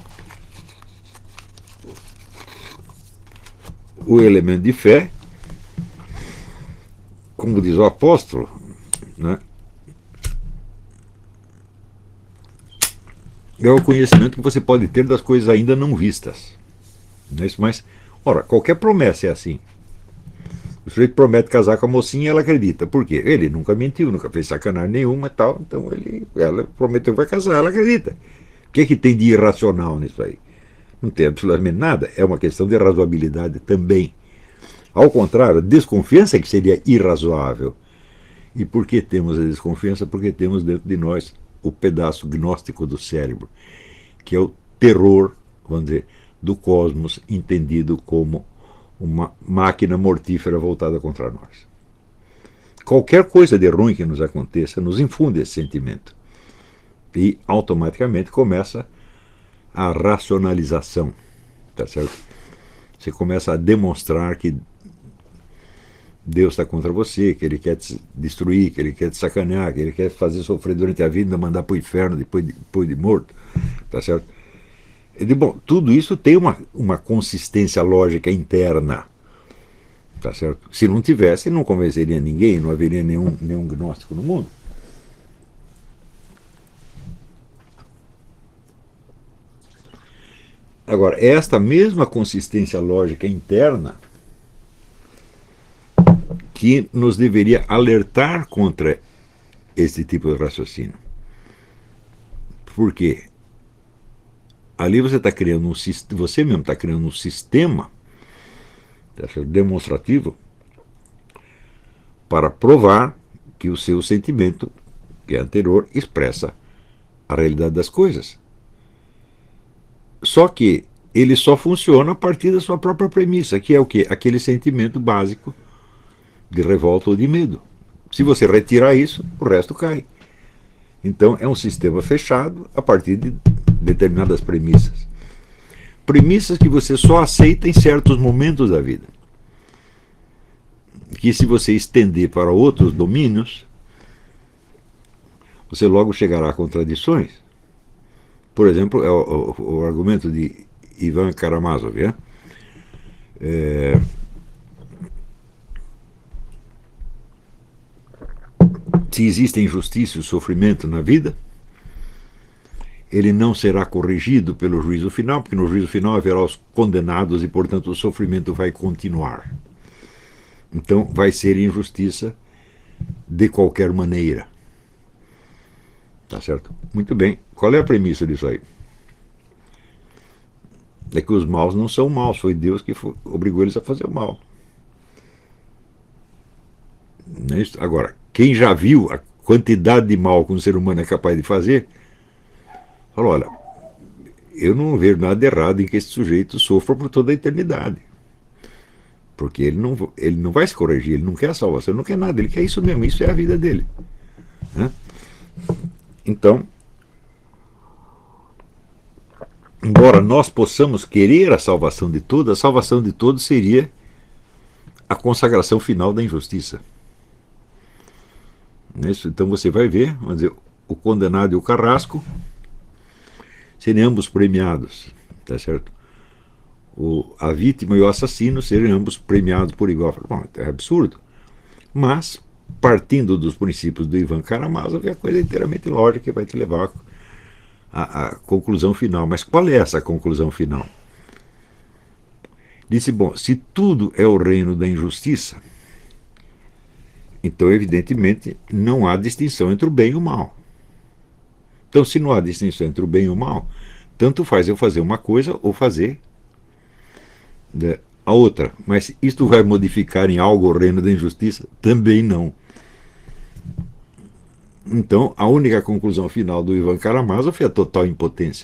o elemento de fé, como diz o apóstolo, né, é o conhecimento que você pode ter das coisas ainda não vistas. Não é isso? Mas, ora, qualquer promessa é assim. O sujeito promete casar com a mocinha e ela acredita. Por quê? Ele nunca mentiu, nunca fez sacanagem nenhuma e tal. Então ele, ela prometeu que vai casar, ela acredita. O que é que tem de irracional nisso aí? Não tem absolutamente nada. É uma questão de razoabilidade também. Ao contrário, a desconfiança é que seria irrazoável. E por que temos a desconfiança? Porque temos dentro de nós o pedaço gnóstico do cérebro, que é o terror, vamos dizer, do cosmos entendido como uma máquina mortífera voltada contra nós. Qualquer coisa de ruim que nos aconteça nos infunde esse sentimento. E automaticamente começa a racionalização. Tá certo? Você começa a demonstrar que Deus está contra você, que ele quer te destruir, que ele quer te sacanear, que ele quer fazer sofrer durante a vida e mandar para o inferno depois de, depois de morto. Tá certo? Ele, bom, tudo isso tem uma, uma consistência lógica interna. Tá certo? Se não tivesse, não convenceria ninguém, não haveria nenhum, nenhum gnóstico no mundo. Agora, esta mesma consistência lógica interna que nos deveria alertar contra esse tipo de raciocínio. Por quê? Ali você está criando um sistema, você mesmo está criando um sistema demonstrativo para provar que o seu sentimento, que é anterior, expressa a realidade das coisas. Só que ele só funciona a partir da sua própria premissa, que é o quê? Aquele sentimento básico de revolta ou de medo. Se você retirar isso, o resto cai. Então é um sistema fechado a partir de determinadas premissas. Premissas que você só aceita em certos momentos da vida. Que se você estender para outros domínios, você logo chegará a contradições. Por exemplo, é o, o, o argumento de Ivan Karamazov. É? É, se existe injustiça e sofrimento na vida, ele não será corrigido pelo juízo final, porque no juízo final haverá os condenados e, portanto, o sofrimento vai continuar. Então, vai ser injustiça de qualquer maneira. Tá certo? Muito bem. Qual é a premissa disso aí? É que os maus não são maus, foi Deus que obrigou eles a fazer o mal. Não é isso? Agora, quem já viu a quantidade de mal que um ser humano é capaz de fazer, falou, olha, eu não vejo nada de errado em que esse sujeito sofra por toda a eternidade. Porque ele não, ele não vai se corrigir, ele não quer a salvação, ele não quer nada, ele quer isso mesmo, isso é a vida dele. Né? Então, embora nós possamos querer a salvação de todos, a salvação de todos seria a consagração final da injustiça. Então você vai ver, vamos dizer, o condenado e o carrasco serem ambos premiados, tá certo? o, a vítima e o assassino serem ambos premiados por igual. Bom, é absurdo. Mas, partindo dos princípios do Ivan Karamazov, é a coisa inteiramente lógica que vai te levar à, à conclusão final. Mas qual é essa conclusão final? Disse, bom, se tudo é o reino da injustiça, então, evidentemente, não há distinção entre o bem e o mal. Então, se não há distinção entre o bem e o mal, tanto faz eu fazer uma coisa ou fazer, né, a outra. Mas isto vai modificar em algo o reino da injustiça? Também não. Então, a única conclusão final do Ivan Karamazov é a total impotência.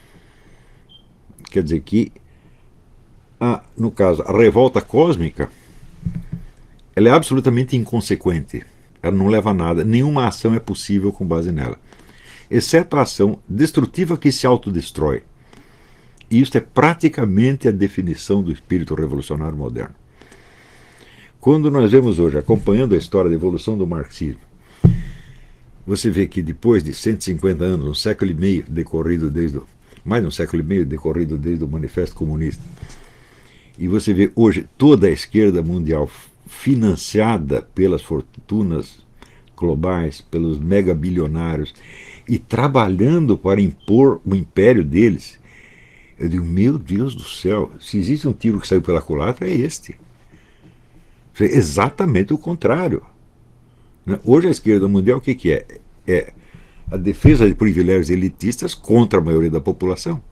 Quer dizer que, a, no caso, a revolta cósmica, ela é absolutamente inconsequente. Ela não leva a nada. Nenhuma ação é possível com base nela. Exceto a ação destrutiva que se autodestrói. E isso é praticamente a definição do espírito revolucionário moderno. Quando nós vemos hoje, acompanhando a história da evolução do marxismo, você vê que depois de cento e cinquenta anos, um século e meio decorrido desde o, mais de um século e meio decorrido desde o Manifesto Comunista, e você vê hoje toda a esquerda mundial financiada pelas fortunas globais, pelos megabilionários, e trabalhando para impor o império deles, eu digo, meu Deus do céu, se existe um tiro que saiu pela culatra, é este. É exatamente o contrário. Hoje a esquerda mundial, o que, que é? É a defesa de privilégios elitistas contra a maioria da população.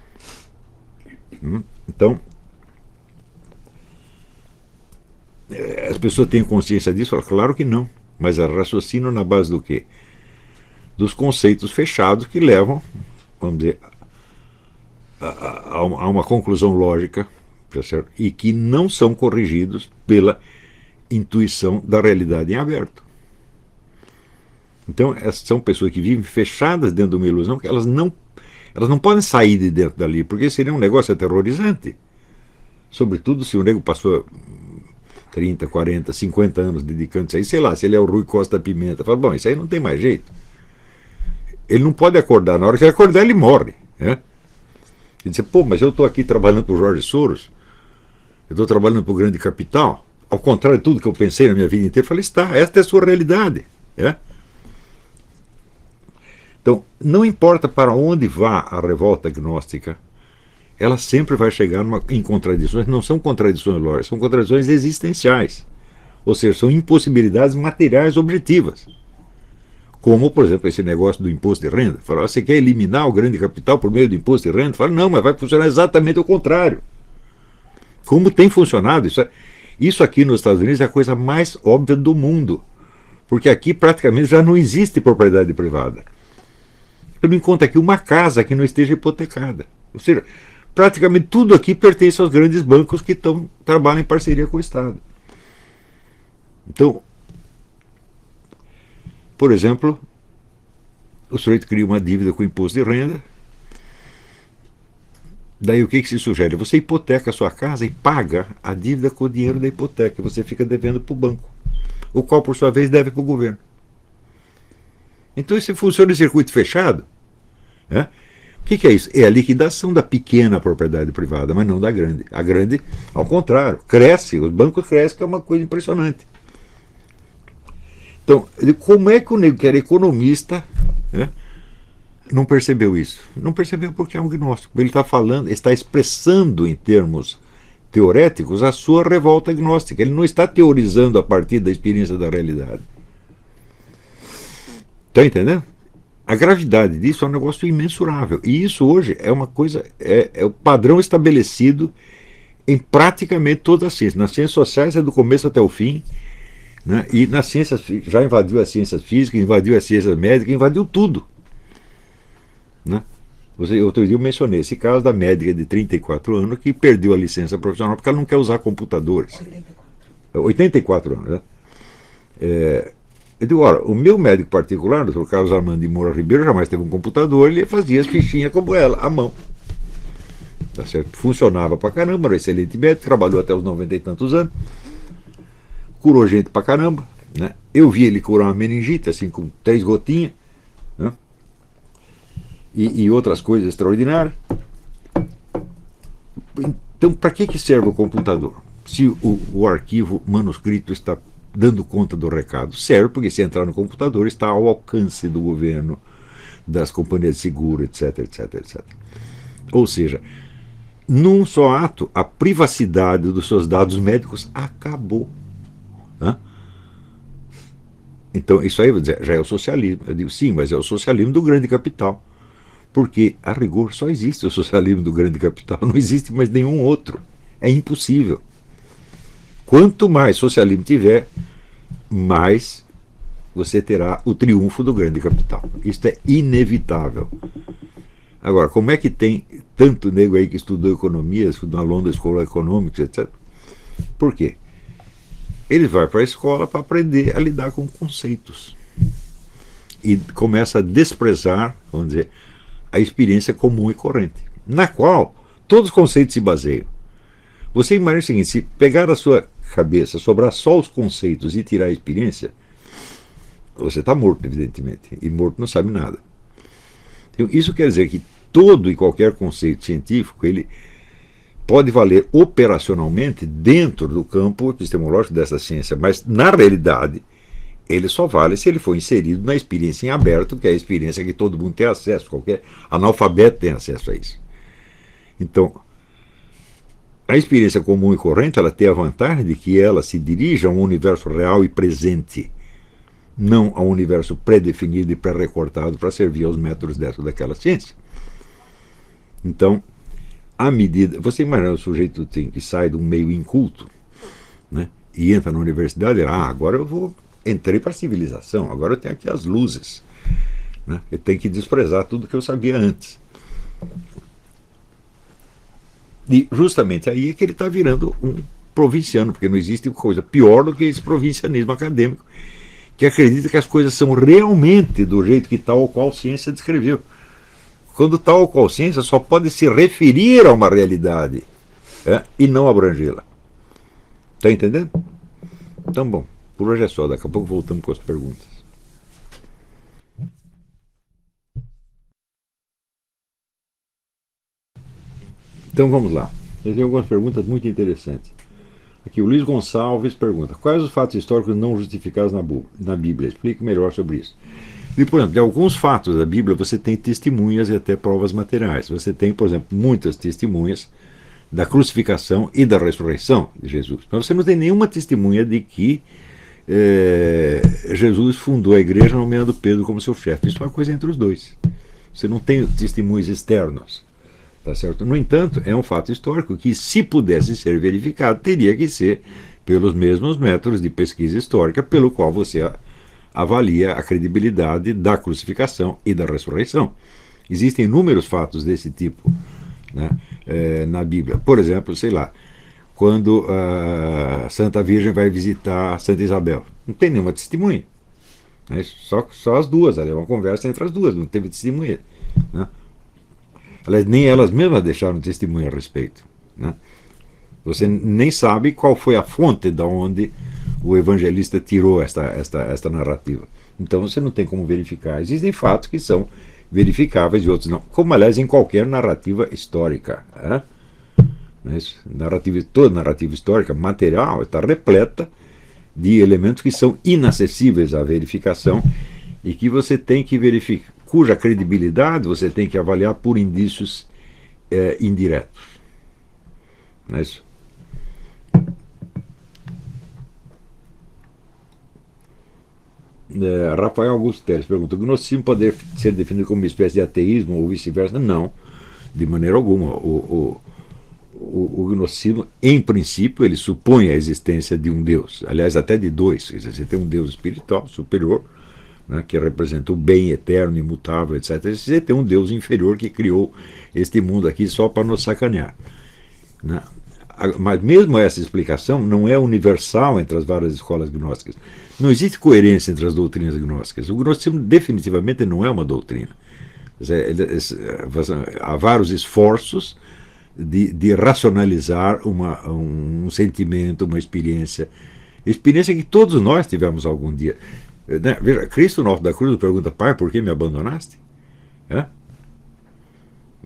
Então, as pessoas têm consciência disso? Claro que não. Mas elas raciocinam na base do quê? Dos conceitos fechados que levam, vamos dizer, a, a, a uma conclusão lógica, tá certo? E que não são corrigidos pela intuição da realidade em aberto. Então, essas são pessoas que vivem fechadas dentro de uma ilusão, que elas não, elas não podem sair de dentro dali, porque seria um negócio aterrorizante. Sobretudo se o nego passou trinta, quarenta, cinquenta anos dedicando-se a isso, sei lá, se ele é o Rui Costa Pimenta, fala, bom, isso aí não tem mais jeito. Ele não pode acordar, na hora que ele acordar ele morre, né? Ele diz, pô, mas eu estou aqui trabalhando para o Jorge Soros, eu estou trabalhando para o grande capital, ao contrário de tudo que eu pensei na minha vida inteira, eu falei, está, esta é a sua realidade, né? Então, não importa para onde vá a revolta gnóstica, ela sempre vai chegar numa, em contradições, não são contradições lógicas, são contradições existenciais. Ou seja, são impossibilidades materiais objetivas. Como, por exemplo, esse negócio do imposto de renda. Fala, você quer eliminar o grande capital por meio do imposto de renda? Fala, não, mas vai funcionar exatamente o contrário. Como tem funcionado? Isso, isso aqui nos Estados Unidos é a coisa mais óbvia do mundo. Porque aqui praticamente já não existe propriedade privada. Eu não encontro aqui uma casa que não esteja hipotecada. Ou seja, praticamente tudo aqui pertence aos grandes bancos que tão, trabalham em parceria com o Estado. Então, por exemplo, o sujeito cria uma dívida com imposto de renda, daí o que, que se sugere? Você hipoteca a sua casa e paga a dívida com o dinheiro da hipoteca, você fica devendo para o banco, o qual, por sua vez, deve para o governo. Então, isso funciona em circuito fechado, né? O que, que é isso? É a liquidação da pequena propriedade privada, mas não da grande. A grande, ao contrário, cresce, os bancos crescem, que é uma coisa impressionante. Então, como é que o nego que era economista, né, não percebeu isso? Não percebeu porque é um gnóstico. Ele está falando, está expressando em termos teoréticos a sua revolta gnóstica. Ele não está teorizando a partir da experiência da realidade. Está entendendo? A gravidade disso é um negócio imensurável. E isso hoje é uma coisa, é, é o padrão estabelecido em praticamente todas as ciências. Nas ciências sociais é do começo até o fim, né? E nas ciências, já invadiu as ciências físicas, invadiu as ciências médicas, invadiu tudo, né? Você, outro dia eu mencionei esse caso da médica de trinta e quatro anos que perdeu a licença profissional porque ela não quer usar computadores. oitenta e quatro anos, né? É, eu digo, olha, o meu médico particular, o doutor Carlos Armando de Moura Ribeiro, jamais teve um computador, ele fazia as fichinhas como ela, à mão. Tá certo? Funcionava pra caramba, era um excelente médico, trabalhou até os noventa e tantos anos, curou gente pra caramba, né? Eu vi ele curar uma meningite, assim, com três gotinhas, né? E, e outras coisas extraordinárias. Então, para que, que serve o computador? Se o, o arquivo manuscrito está dando conta do recado, serve porque se entrar no computador está ao alcance do governo, das companhias de seguro, etc, etc, etc. Ou seja, num só ato, a privacidade dos seus dados médicos acabou. Hã? Então, isso aí já é o socialismo. Eu digo, sim, mas é o socialismo do grande capital. Porque, a rigor, só existe o socialismo do grande capital, não existe mais nenhum outro. É impossível. Quanto mais socialismo tiver, mais você terá o triunfo do grande capital. Isso é inevitável. Agora, como é que tem tanto nego aí que estudou economia, estudou na London School of Economics, etcétera? Por quê? Ele vai para a escola para aprender a lidar com conceitos. E começa a desprezar, vamos dizer, a experiência comum e corrente, na qual todos os conceitos se baseiam. Você imagina o seguinte, se pegar a sua cabeça, sobrar só os conceitos e tirar a experiência, você está morto, evidentemente, e morto não sabe nada. Então, isso quer dizer que todo e qualquer conceito científico, ele pode valer operacionalmente dentro do campo epistemológico dessa ciência, mas, na realidade, ele só vale se ele for inserido na experiência em aberto, que é a experiência que todo mundo tem acesso, qualquer analfabeto tem acesso a isso. Então, a experiência comum e corrente, ela tem a vantagem de que ela se dirige a um universo real e presente, não a um universo pré-definido e pré-recortado para servir aos métodos dessa daquela ciência. Então, à medida... Você imagina o sujeito tem, que sai de um meio inculto, né, e entra na universidade, ah, agora eu vou... Entrei para a civilização, agora eu tenho aqui as luzes, né, eu tenho que desprezar tudo que eu sabia antes. E justamente aí é que ele está virando um provinciano, porque não existe coisa pior do que esse provincianismo acadêmico, que acredita que as coisas são realmente do jeito que tal ou qual ciência descreveu. Quando tal ou qual ciência só pode se referir a uma realidade, é, e não abrangê-la. Está entendendo? Então, bom, por hoje é só. Daqui a pouco voltamos com as perguntas. Então vamos lá. Eu tenho algumas perguntas muito interessantes. Aqui o Luiz Gonçalves pergunta: quais os fatos históricos não justificados na, na Bíblia? Explique melhor sobre isso. E, por exemplo, de alguns fatos da Bíblia você tem testemunhas e até provas materiais. Você tem, por exemplo, muitas testemunhas da crucificação e da ressurreição de Jesus. Mas você não tem nenhuma testemunha de que é, Jesus fundou a igreja nomeando Pedro como seu chefe. Isso é uma coisa entre os dois. Você não tem testemunhos externos. Tá certo? No entanto, é um fato histórico que, se pudesse ser verificado, teria que ser pelos mesmos métodos de pesquisa histórica pelo qual você avalia a credibilidade da crucificação e da ressurreição. Existem inúmeros fatos desse tipo, né, é, na Bíblia. Por exemplo, sei lá, quando a Santa Virgem vai visitar Santa Isabel. Não tem nenhuma testemunha. Né, só, só as duas, ali é uma conversa entre as duas, não teve testemunha. Né? Aliás, nem elas mesmas deixaram testemunho a respeito. Né? Você nem sabe qual foi a fonte da onde o evangelista tirou esta, esta, esta narrativa. Então você não tem como verificar. Existem fatos que são verificáveis e outros não. Como, aliás, em qualquer narrativa histórica. Né? Narrativa, toda narrativa histórica material está repleta de elementos que são inacessíveis à verificação e que você tem que verificar, cuja credibilidade você tem que avaliar por indícios é, indiretos. Não é isso? É, Rafael Augusto Teles pergunta: o gnosticismo pode ser definido como uma espécie de ateísmo ou vice-versa? Não, de maneira alguma. O, o, o, o gnosticismo, em princípio, ele supõe a existência de um Deus, aliás, até de dois. Quer dizer, você tem um Deus espiritual superior, né, que representa o bem eterno, imutável, etcétera. E você tem um Deus inferior que criou este mundo aqui só para nos sacanear. Né? Mas mesmo essa explicação não é universal entre as várias escolas gnósticas. Não existe coerência entre as doutrinas gnósticas. O gnosticismo definitivamente não é uma doutrina. Há vários esforços de, de racionalizar uma, um, um sentimento, uma experiência. Experiência que todos nós tivemos algum dia. Veja, Cristo no alto da cruz pergunta: Pai, por que me abandonaste? É?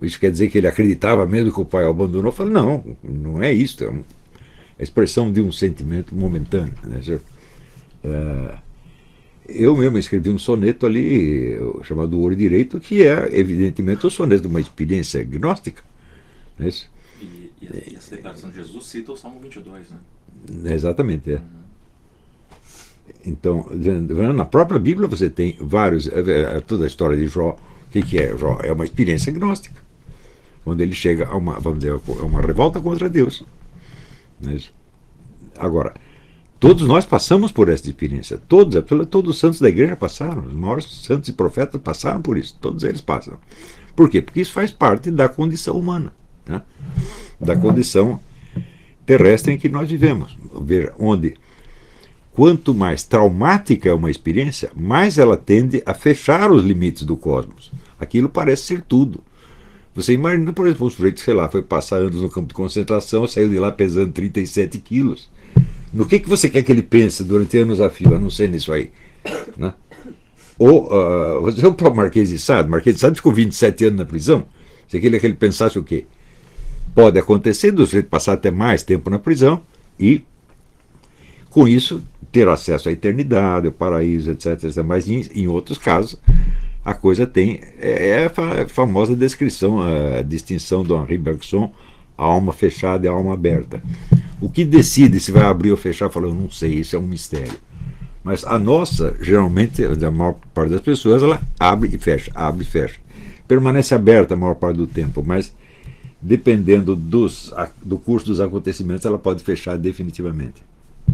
Isso quer dizer que ele acreditava mesmo que o pai o abandonou? Eu falei, não, não é isso. É uma expressão de um sentimento momentâneo. Né? É, eu mesmo escrevi um soneto ali, chamado Ouro Direito, que é, evidentemente, o soneto de uma experiência gnóstica. Não é isso? E, e, essa declaração de Jesus cita o Salmo vinte e dois, né? Exatamente, é. Uhum. Então, na própria Bíblia você tem vários, toda a história de Jó. O que, que é? Jó é uma experiência gnóstica, onde ele chega a uma, vamos dizer, a uma revolta contra Deus. Não é isso? Agora, todos nós passamos por essa experiência. Todos, todos os santos da igreja passaram. Os maiores santos e profetas passaram por isso. Todos eles passam. Por quê? Porque isso faz parte da condição humana, né? Da condição terrestre em que nós vivemos. Veja, onde quanto mais traumática é uma experiência, mais ela tende a fechar os limites do cosmos. Aquilo parece ser tudo. Você imagina, por exemplo, um sujeito, sei lá, foi passar anos no campo de concentração, saiu de lá pesando trinta e sete quilos. No que, que você quer que ele pense durante anos a fio, a não ser nisso aí? Né? Ou, uh, você é o próprio Marquês de Sade. Marquês de Sade ficou vinte e sete anos na prisão. Você queria que ele pensasse o quê? Pode acontecer do sujeito passar até mais tempo na prisão e, com isso, ter acesso à eternidade, ao paraíso, etc, etcétera. Mas em, em outros casos, a coisa tem... É, é a famosa descrição, a distinção do Henri Bergson, a alma fechada e a alma aberta. O que decide se vai abrir ou fechar, fala, eu não sei, isso é um mistério. Mas a nossa, geralmente, a maior parte das pessoas, ela abre e fecha, abre e fecha. Permanece aberta a maior parte do tempo, mas dependendo dos, do curso dos acontecimentos, ela pode fechar definitivamente.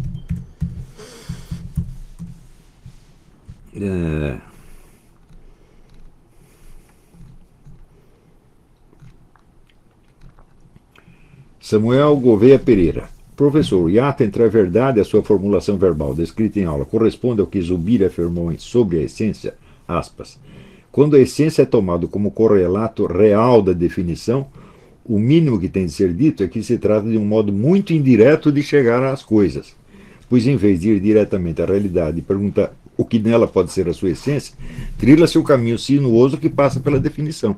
É... Samuel Gouveia Pereira. Professor, o hiato entre a verdade e a sua formulação verbal descrita em aula corresponde ao que Zubiri afirmou sobre a essência? Aspas. Quando a essência é tomada como correlato real da definição, o mínimo que tem de ser dito é que se trata de um modo muito indireto de chegar às coisas, pois em vez de ir diretamente à realidade e perguntar o que nela pode ser a sua essência, trilha-se o caminho sinuoso que passa pela definição.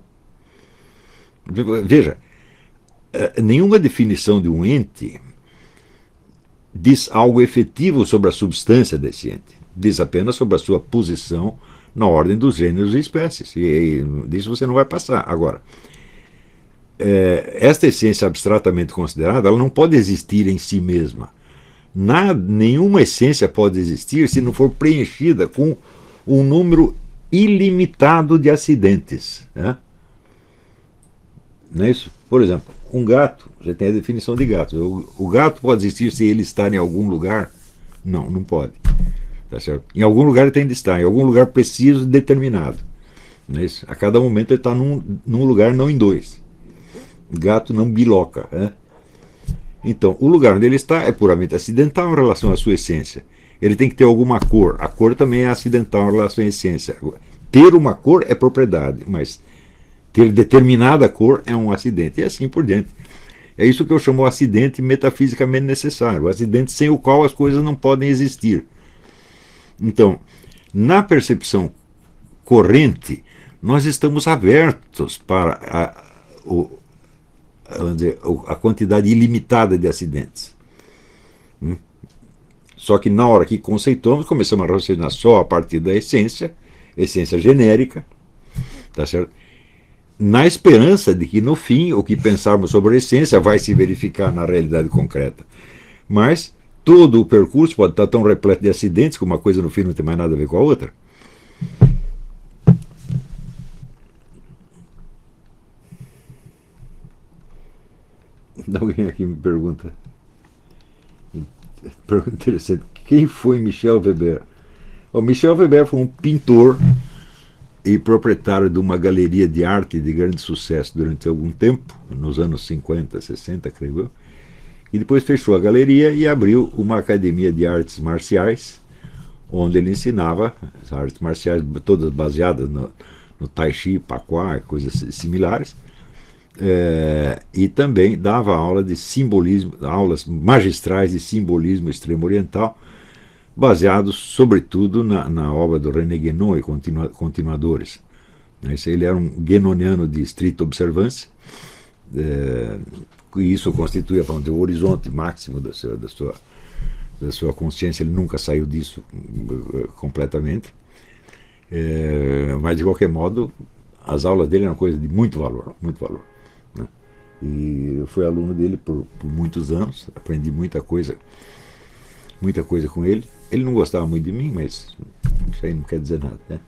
Veja, nenhuma definição de um ente diz algo efetivo sobre a substância desse ente. Diz apenas sobre a sua posição na ordem dos gêneros e espécies. E, e disso você não vai passar. Agora, é, esta essência abstratamente considerada, ela não pode existir em si mesma. Nada, nenhuma essência pode existir se não for preenchida com um número ilimitado de acidentes. Né? Não é isso? Por exemplo, um gato, já tem a definição de gato. O, o gato pode existir se ele está em algum lugar? Não, não pode. Tá certo? Em algum lugar ele tem de estar, em algum lugar preciso determinado. Não é isso? A cada momento ele está num, num lugar, não em dois. Gato não biloca. Né? Então, o lugar onde ele está é puramente acidental em relação à sua essência. Ele tem que ter alguma cor. A cor também é acidental em relação à essência. Ter uma cor é propriedade, mas ter determinada cor é um acidente, e assim por diante. É isso que eu chamo de acidente metafisicamente necessário, o acidente sem o qual as coisas não podem existir. Então, na percepção corrente, nós estamos abertos para a, o, vamos dizer, a quantidade ilimitada de acidentes. Hum? Só que na hora que conceituamos, começamos a raciocinar só a partir da essência, essência genérica, tá certo? Na esperança de que, no fim, o que pensarmos sobre a essência vai se verificar na realidade concreta. Mas todo o percurso pode estar tão repleto de acidentes que uma coisa, no fim, não tem mais nada a ver com a outra. Alguém aqui me pergunta, pergunta interessante, quem foi Michel Weber? O Michel Weber foi um pintor e proprietário de uma galeria de arte de grande sucesso durante algum tempo, nos anos cinquenta, sessenta, creio eu, e depois fechou a galeria e abriu uma academia de artes marciais, onde ele ensinava as artes marciais, todas baseadas no, no tai chi, paquá, coisas similares, é, e também dava aula de simbolismo, aulas magistrais de simbolismo extremo oriental, baseados sobretudo na, na obra do René Guénon e continua, continuadores, Esse, ele era um guénoniano de estrita observância, é, e isso constituía, vamos dizer, o horizonte máximo da sua, da, sua, da sua consciência. Ele nunca saiu disso uh, completamente, é, mas de qualquer modo as aulas dele eram coisa de muito valor, muito valor, né? E eu fui aluno dele por, por muitos anos, aprendi muita coisa, muita coisa com ele. Ele não gostava muito de mim, mas isso aí não quer dizer nada, né?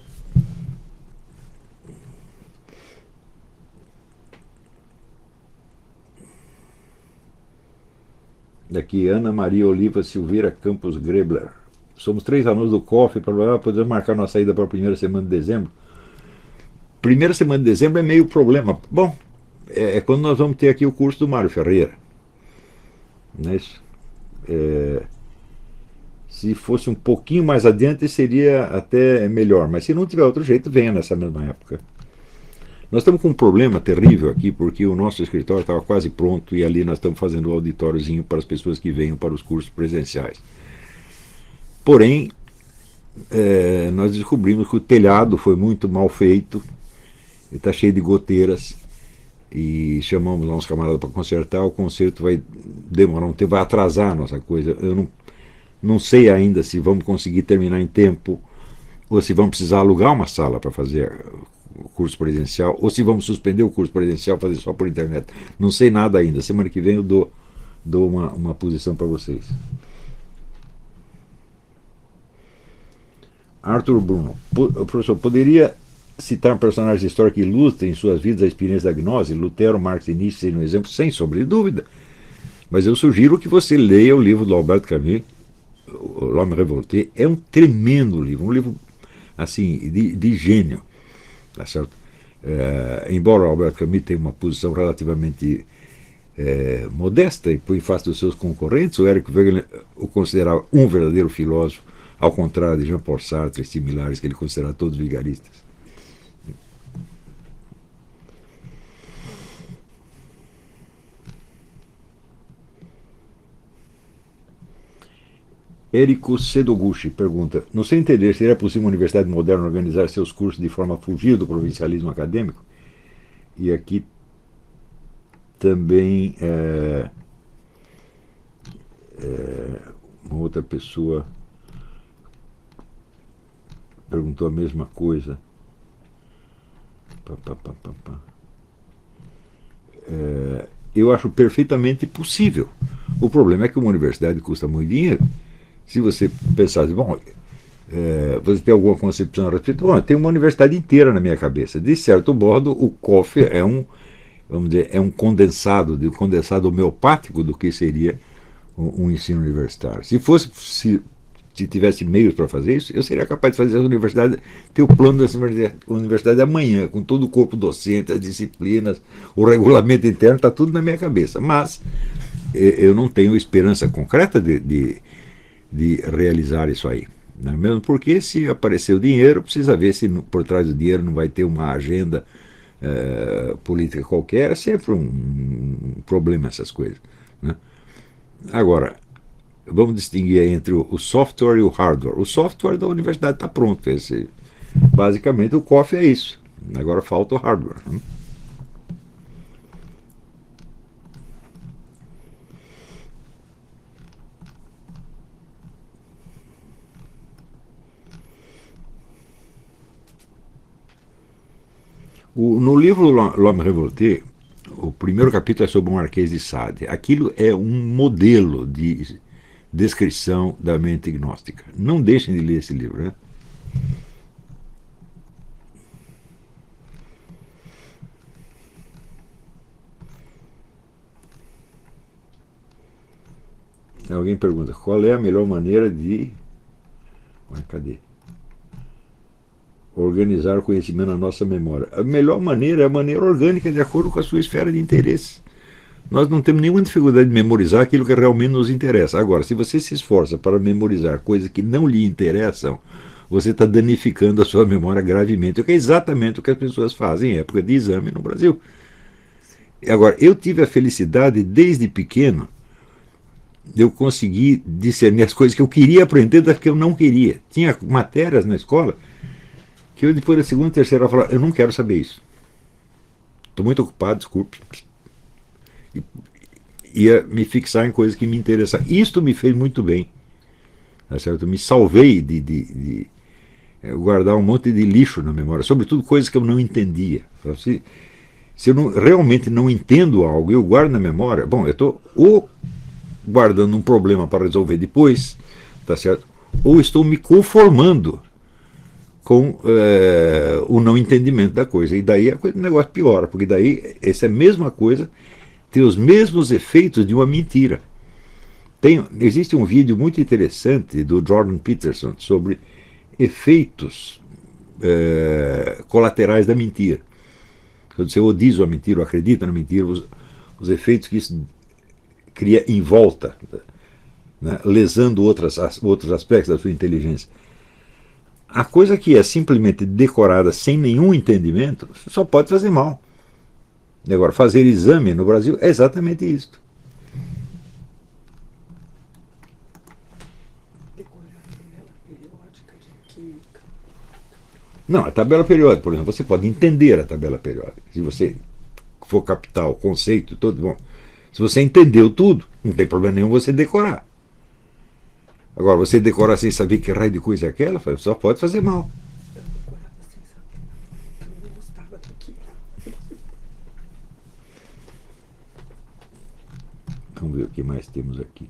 Daqui, Ana Maria Oliva Silveira Campos Grebler. Somos três alunos do C O F, para podemos marcar nossa saída para a primeira semana de dezembro. Primeira semana de dezembro é meio problema. Bom, é, é quando nós vamos ter aqui o curso do Mário Ferreira. Não é isso? É, se fosse um pouquinho mais adiante, seria até melhor. Mas se não tiver outro jeito, venha nessa mesma época. Nós estamos com um problema terrível aqui, porque o nosso escritório estava quase pronto e ali nós estamos fazendo o um auditóriozinho para as pessoas que venham para os cursos presenciais. Porém, é, nós descobrimos que o telhado foi muito mal feito, está cheio de goteiras, e chamamos lá uns camaradas para consertar. O conserto vai demorar um tempo, vai atrasar a nossa coisa. Eu não, não sei ainda se vamos conseguir terminar em tempo, ou se vamos precisar alugar uma sala para fazer o curso presencial, ou se vamos suspender o curso presencial, fazer só por internet. Não sei nada ainda. Semana que vem eu dou, dou uma, uma posição para vocês. Arthur Bruno. Professor, poderia citar personagens históricos que ilustrem em suas vidas a experiência da gnose? Lutero, Marx e Nietzsche seriam um exemplo, sem sombra de dúvida. Mas eu sugiro que você leia o livro do Albert Camus, L'Homme Révolté. É um tremendo livro, um livro assim, de, de gênio. Tá certo? É, embora o Albert Camus tenha uma posição relativamente é, modesta e por face dos seus concorrentes, o Eric Wegener o considerava um verdadeiro filósofo, ao contrário de Jean-Paul Sartre e similares, que ele considerava todos vigaristas. Érico Sedoguchi pergunta: no seu entender, seria possível uma universidade moderna organizar seus cursos de forma a fugir do provincialismo acadêmico? E aqui também é, é, uma outra pessoa perguntou a mesma coisa. Pá, pá, pá, pá, pá. É, eu acho perfeitamente possível. O problema é que uma universidade custa muito dinheiro. Se você pensasse, bom, é, você tem alguma concepção a respeito? Bom, tem uma universidade inteira na minha cabeça. De certo modo, o C O F é um, vamos dizer, é um condensado, de um condensado homeopático do que seria um, um ensino universitário. Se fosse, se, se tivesse meios para fazer isso, eu seria capaz de fazer a universidade, ter o plano dessa universidade amanhã, com todo o corpo docente, as disciplinas, o regulamento interno, está tudo na minha cabeça. Mas eu não tenho esperança concreta de, de de realizar isso aí. Não é mesmo? Porque se aparecer o dinheiro, precisa ver se por trás do dinheiro não vai ter uma agenda uh, política qualquer. É sempre um, um problema essas coisas, né? Agora, vamos distinguir entre o, o software e o hardware. O software da universidade está pronto. Esse, basicamente o C O F é isso. Agora falta o hardware, né? O, no livro L'Homme Révolté, o primeiro capítulo é sobre o Marquês de Sade. Aquilo é um modelo de descrição da mente gnóstica. Não deixem de ler esse livro, né? Alguém pergunta, qual é a melhor maneira de... Cadê? Organizar o conhecimento na nossa memória. A melhor maneira é a maneira orgânica, de acordo com a sua esfera de interesse. Nós não temos nenhuma dificuldade de memorizar aquilo que realmente nos interessa. Agora, se você se esforça para memorizar coisas que não lhe interessam, você está danificando a sua memória gravemente, o que é exatamente o que as pessoas fazem em época de exame no Brasil. Agora, eu tive a felicidade, desde pequeno, de eu conseguir discernir as coisas que eu queria aprender das que eu não queria. Tinha matérias na escola que eu depois da segunda e terceira falar, eu não quero saber isso. Estou muito ocupado, desculpe. E, ia me fixar em coisas que me interessam. Isto me fez muito bem. Tá certo? Eu me salvei de, de, de guardar um monte de lixo na memória, sobretudo coisas que eu não entendia. Se, se eu não, realmente não entendo algo e eu guardo na memória, bom, eu estou ou guardando um problema para resolver depois, tá certo? Ou estou me conformando com é, o não entendimento da coisa. E daí a coisa, o negócio piora, porque daí essa é a mesma coisa tem os mesmos efeitos de uma mentira. Tem, existe um vídeo muito interessante do Jordan Peterson sobre efeitos é, colaterais da mentira. Quando você ou diz uma mentira, ou acredita na mentira, os, os efeitos que isso cria em volta, né, lesando outras, outros aspectos da sua inteligência. A coisa que é simplesmente decorada sem nenhum entendimento só pode fazer mal. Agora, fazer exame no Brasil é exatamente isso. Não, a tabela periódica, por exemplo, você pode entender a tabela periódica. Se você for captar o conceito, todo bom. Se você entendeu tudo, não tem problema nenhum você decorar. Agora, você decorar sem saber que raio de coisa é aquela, só pode fazer mal. Vamos ver o que mais temos aqui.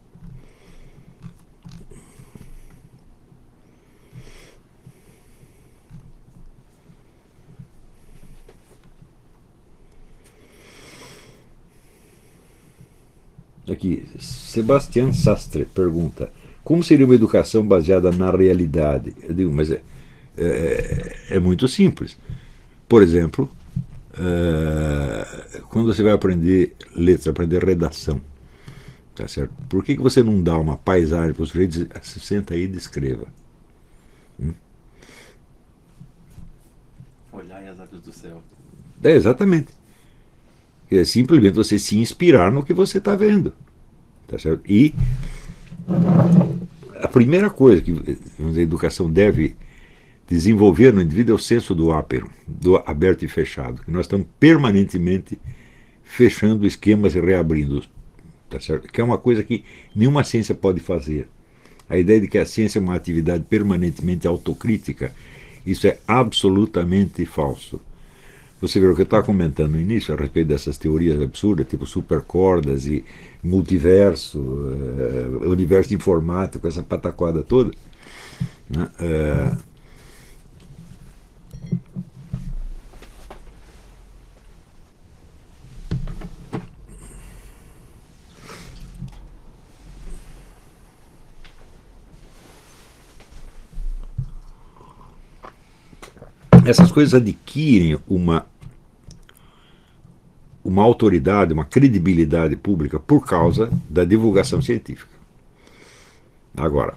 Aqui, Sebastião Sastre pergunta: como seria uma educação baseada na realidade? Eu digo, mas é, é, é muito simples. Por exemplo, é, quando você vai aprender letras, aprender redação, tá certo? Por que, que você não dá uma paisagem para os sujeitos e se senta aí e descreva? Hum? Olhar as aves do céu. É, exatamente. É simplesmente você se inspirar no que você está vendo. Tá certo? E a primeira coisa que a educação deve desenvolver no indivíduo é o senso do ápero, do aberto e fechado. Que nós estamos permanentemente fechando esquemas e reabrindo. Tá certo? Que é uma coisa que nenhuma ciência pode fazer. A ideia de que a ciência é uma atividade permanentemente autocrítica, isso é absolutamente falso. Você viu o que eu estava comentando no início a respeito dessas teorias absurdas, tipo supercordas e multiverso, uh, universo informático, essa pataquada toda. Né? Uh, essas coisas adquirem uma uma autoridade, uma credibilidade pública por causa da divulgação científica. Agora,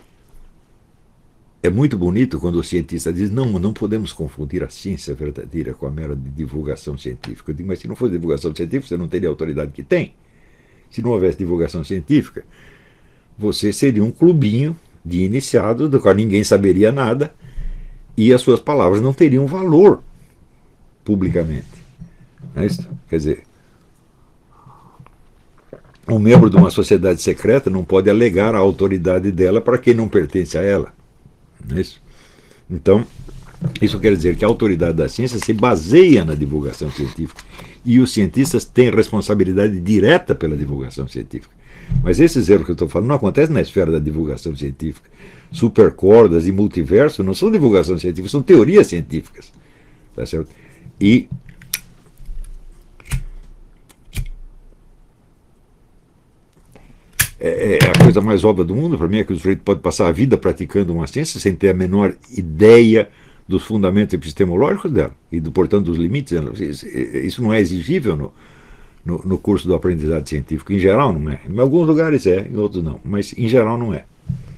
é muito bonito quando o cientista diz: não, não podemos confundir a ciência verdadeira com a mera divulgação científica. Eu digo, mas se não fosse divulgação científica, você não teria a autoridade que tem. Se não houvesse divulgação científica, você seria um clubinho de iniciados do qual ninguém saberia nada e as suas palavras não teriam valor publicamente. Não é isso? Quer dizer, um membro de uma sociedade secreta não pode alegar a autoridade dela para quem não pertence a ela. Não é isso? Então, isso quer dizer que a autoridade da ciência se baseia na divulgação científica e os cientistas têm responsabilidade direta pela divulgação científica. Mas esses erros que eu estou falando não acontecem na esfera da divulgação científica. Supercordas e multiverso não são divulgação científica, são teorias científicas. Tá certo? E é, é a coisa mais óbvia do mundo para mim é que o sujeito pode passar a vida praticando uma ciência sem ter a menor ideia dos fundamentos epistemológicos dela e, do, portanto, dos limites dela. Isso não é exigível no, no, no curso do aprendizado científico. Em geral não é. Em alguns lugares é, em outros não. Mas em geral não é.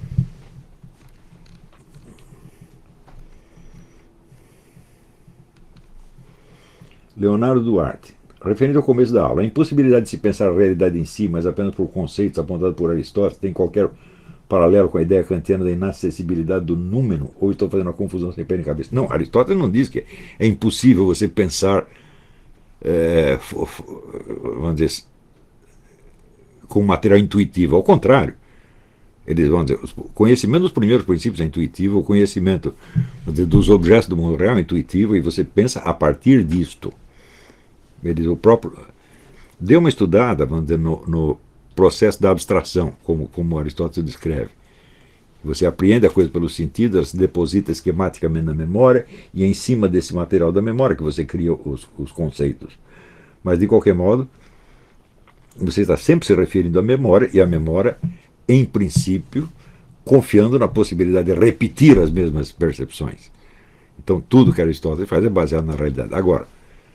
Leonardo Duarte. Referente ao começo da aula, a impossibilidade de se pensar a realidade em si, mas apenas por conceitos apontados por Aristóteles, tem qualquer paralelo com a ideia kantiana da inacessibilidade do númeno, ou estou fazendo uma confusão sem pé nem cabeça? Não, Aristóteles não diz que é impossível você pensar, é, vamos dizer, com material intuitivo. Ao contrário, eles vão dizer, o conhecimento dos primeiros princípios é intuitivo, o conhecimento dizer, dos objetos do mundo real é intuitivo, e você pensa a partir disto. Eles, o próprio, dê uma estudada, vamos dizer, no, no processo da abstração, como, como Aristóteles descreve. Você apreende a coisa pelos sentidos, ela se deposita esquematicamente na memória, e é em cima desse material da memória que você cria os, os conceitos. Mas, de qualquer modo, você está sempre se referindo à memória, e a memória, em princípio, confiando na possibilidade de repetir as mesmas percepções. Então, tudo que Aristóteles faz é baseado na realidade. Agora,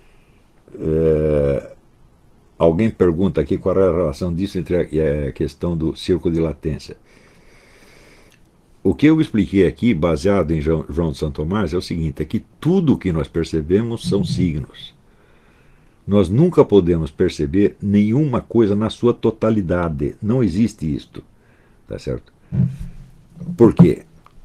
é, alguém pergunta aqui qual é a relação disso entre a, a questão do círculo de latência. O que eu expliquei aqui, baseado em João, João de São Tomás, é o seguinte, é que tudo que nós percebemos são signos. Nós nunca podemos perceber nenhuma coisa na sua totalidade. Não existe isto. Tá certo? Por quê?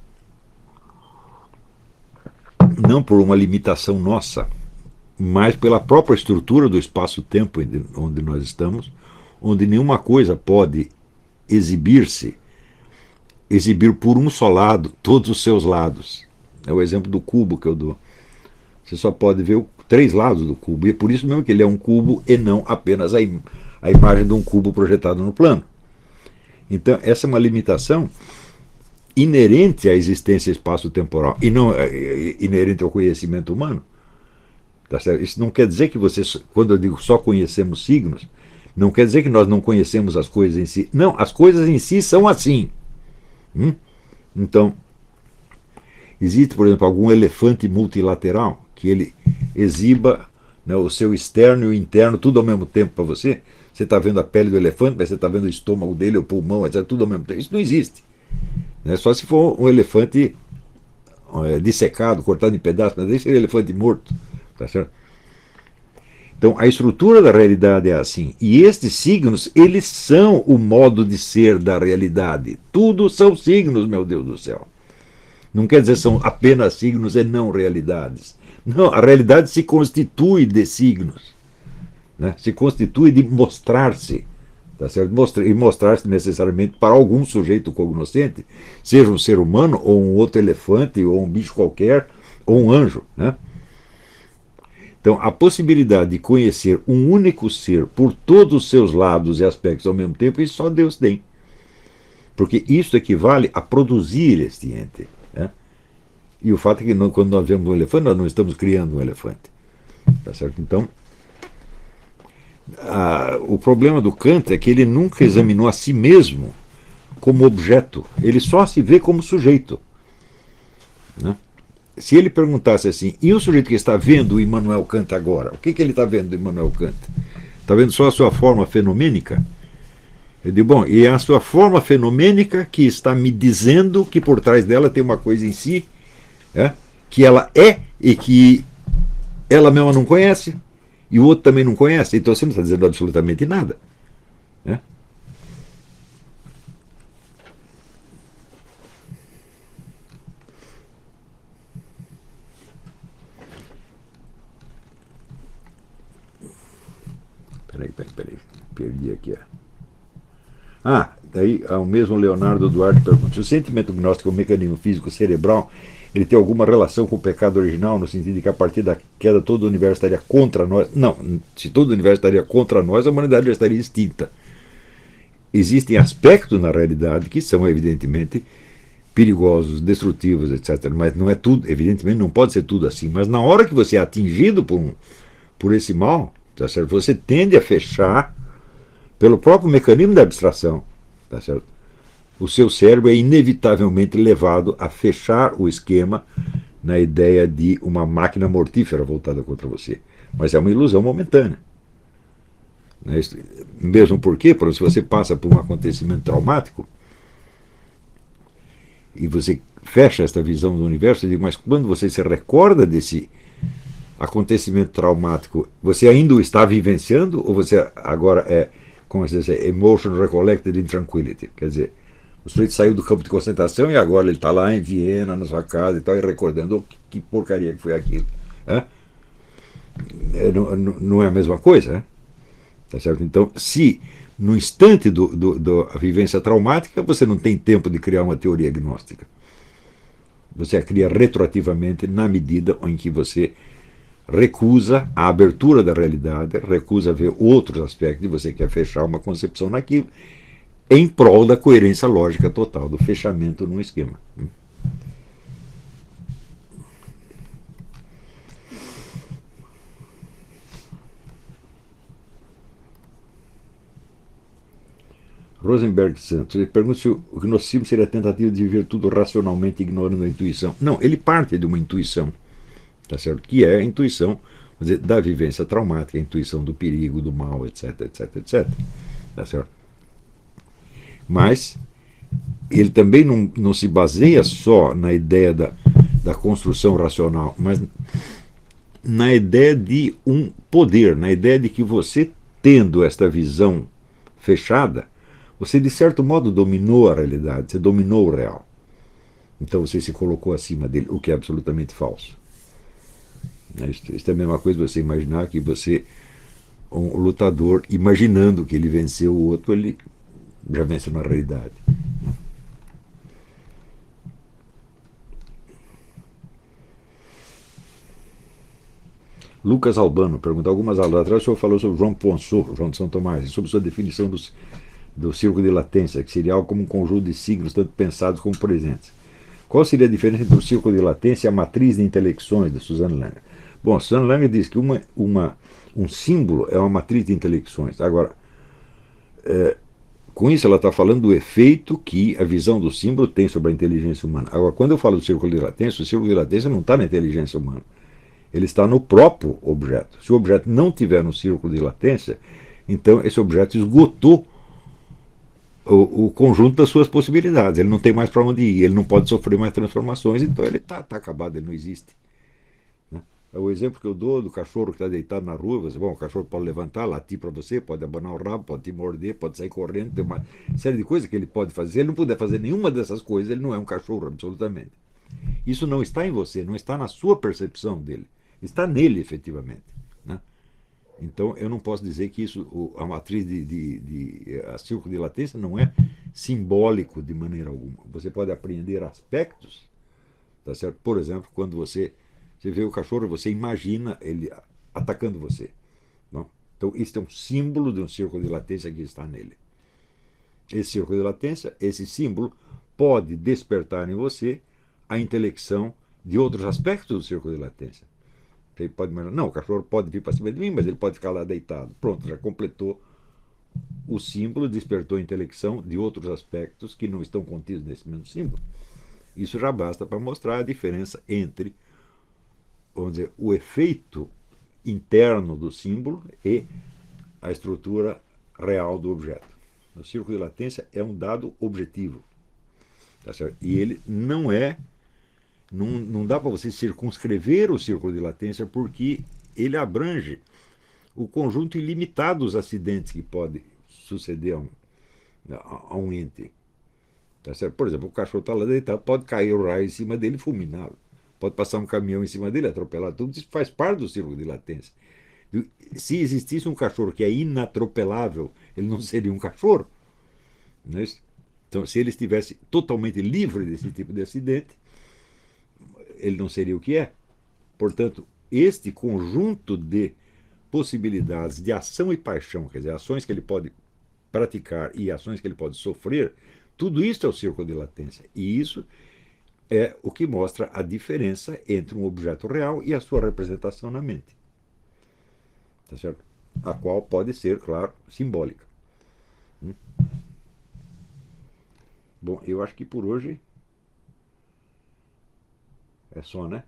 Não por uma limitação nossa, mas pela própria estrutura do espaço-tempo onde nós estamos, onde nenhuma coisa pode exibir-se, exibir por um só lado todos os seus lados. É o exemplo do cubo que eu dou. Você só pode ver os três lados do cubo, e é por isso mesmo que ele é um cubo e não apenas a, im a imagem de um cubo projetado no plano. Então, essa é uma limitação inerente à existência espaço-temporal e não é, inerente ao conhecimento humano. Tá certo? Isso não quer dizer que você, quando eu digo só conhecemos signos, não quer dizer que nós não conhecemos as coisas em si. Não, as coisas em si são assim. Hum? Então, existe, por exemplo, algum elefante multilateral que ele exiba, né, o seu externo e o interno tudo ao mesmo tempo para você? Você está vendo a pele do elefante, mas você está vendo o estômago dele, o pulmão, etcétera, tudo ao mesmo tempo. Isso não existe. É só se for um elefante é, dissecado, cortado em pedaços, mas esse é um elefante morto. Tá certo? Então, a estrutura da realidade é assim. E estes signos, eles são o modo de ser da realidade. Tudo são signos, meu Deus do céu. Não quer dizer que são apenas signos e não realidades. Não, a realidade se constitui de signos. Né? Se constitui de mostrar-se, tá certo? Mostra, e mostrar-se necessariamente para algum sujeito cognoscente, seja um ser humano, ou um outro elefante, ou um bicho qualquer, ou um anjo. Né? Então, a possibilidade de conhecer um único ser por todos os seus lados e aspectos ao mesmo tempo, isso só Deus tem. Porque isso equivale a produzir este ente. Né? E o fato é que não, quando nós vemos um elefante, nós não estamos criando um elefante. Tá certo? Então, Ah, o problema do Kant é que ele nunca examinou a si mesmo como objeto, ele só se vê como sujeito. Né? Se ele perguntasse assim, e o sujeito que está vendo o Immanuel Kant agora, o que, que ele está vendo do Immanuel Kant? Está vendo só a sua forma fenomênica? Eu digo, bom, e é a sua forma fenomênica que está me dizendo que por trás dela tem uma coisa em si, é, que ela é e que ela mesma não conhece, e o outro também não conhece, então você não está dizendo absolutamente nada. Né? Peraí, peraí, peraí, perdi aqui. Ah, daí o mesmo Leonardo Duarte pergunta, se o sentimento gnóstico é um mecanismo físico cerebral, ele tem alguma relação com o pecado original, no sentido de que a partir da queda todo o universo estaria contra nós? Não, se todo o universo estaria contra nós, a humanidade já estaria extinta. Existem aspectos na realidade que são evidentemente perigosos, destrutivos, etcétera. Mas não é tudo, evidentemente não pode ser tudo assim. Mas na hora que você é atingido por, um, por esse mal, tá certo? Você tende a fechar pelo próprio mecanismo da abstração, tá certo? O seu cérebro é inevitavelmente levado a fechar o esquema na ideia de uma máquina mortífera voltada contra você. Mas é uma ilusão momentânea. Mesmo porque, por exemplo, se você passa por um acontecimento traumático e você fecha esta visão do universo, eu digo, mas quando você se recorda desse acontecimento traumático, você ainda o está vivenciando ou você agora é, como se diz, emotion recollected in tranquility? Quer dizer, O sujeito saiu do campo de concentração e agora ele está lá em Viena, na sua casa e tal, e recordando, oh, que, que porcaria que foi aquilo. É? É, não, não é a mesma coisa, né? Tá certo? Então, se no instante do, do, da vivência traumática você não tem tempo de criar uma teoria agnóstica, você a cria retroativamente na medida em que você recusa a abertura da realidade, recusa ver outros aspectos e você quer fechar uma concepção naquilo, em prol da coerência lógica total, do fechamento num esquema. Rosenberg Santos, ele pergunta se o gnosticismo seria a tentativa de viver tudo racionalmente, ignorando a intuição. Não, ele parte de uma intuição, tá certo? Que é a intuição, vamos dizer, da vivência traumática, a intuição do perigo, do mal, etc, etc, etc. Tá certo? Mas ele também não, não se baseia só na ideia da, da construção racional, mas na ideia de um poder, na ideia de que você, tendo esta visão fechada, você de certo modo dominou a realidade, você dominou o real. Então você se colocou acima dele, o que é absolutamente falso. Isso é a mesma coisa você imaginar que você, um lutador, imaginando que ele venceu o outro, ele já vence na realidade. Lucas Albano pergunta: algumas aulas atrás o senhor falou sobre João Ponsot, João de São Tomás, sobre sua definição dos, do círculo de latência, que seria algo como um conjunto de signos, tanto pensados como presentes. Qual seria a diferença entre o círculo de latência e a matriz de intelecções de Susan Langer? Bom, Susan Langer diz que uma, uma, um símbolo é uma matriz de intelecções. Agora, é, com isso ela está falando do efeito que a visão do símbolo tem sobre a inteligência humana. Agora, quando eu falo do círculo de latência, o círculo de latência não está na inteligência humana. Ele está no próprio objeto. Se o objeto não tiver no círculo de latência, então esse objeto esgotou o, o conjunto das suas possibilidades. Ele não tem mais para onde ir, ele não pode sofrer mais transformações, então ele está tá acabado, ele não existe. Né? É o exemplo que eu dou do cachorro que está deitado na rua. Você, bom, o cachorro pode levantar, latir para você, pode abanar o rabo, pode te morder, pode sair correndo, tem uma série de coisas que ele pode fazer. Se ele não puder fazer nenhuma dessas coisas, ele não é um cachorro, absolutamente. Isso não está em você, não está na sua percepção dele. Está nele, efetivamente. Né? Então, eu não posso dizer que isso, a matriz de, de, de a círculo de latência não é simbólico de maneira alguma. Você pode apreender aspectos, tá certo? Por exemplo, quando você, você vê o cachorro, você imagina ele atacando você. Não? Então, isso é um símbolo de um círculo de latência que está nele. Esse círculo de latência, esse símbolo, pode despertar em você a intelecção de outros aspectos do círculo de latência. Você pode imaginar, não, o cachorro pode vir para cima de mim, mas ele pode ficar lá deitado. Pronto, já completou o símbolo, despertou a intelecção de outros aspectos que não estão contidos nesse mesmo símbolo. Isso já basta para mostrar a diferença entre, vamos dizer, o efeito interno do símbolo e a estrutura real do objeto. O círculo de latência é um dado objetivo. Tá certo? E ele não é Não, não dá para você circunscrever o círculo de latência porque ele abrange o conjunto ilimitado dos acidentes que pode suceder a um, a um ente. Tá certo? Por exemplo, o cachorro está lá deitado, pode cair o raio em cima dele e fulminá-lo. Pode passar um caminhão em cima dele, atropelar tudo. Isso faz parte do círculo de latência. Se existisse um cachorro que é inatropelável, ele não seria um cachorro. Não é isso? Então, se ele estivesse totalmente livre desse tipo de acidente, ele não seria o que é. Portanto, este conjunto de possibilidades de ação e paixão, quer dizer, ações que ele pode praticar e ações que ele pode sofrer, tudo isso é o círculo de latência. E isso é o que mostra a diferença entre um objeto real e a sua representação na mente. Tá certo? A qual pode ser, claro, simbólica. Hum? Bom, eu acho que por hoje é só, né?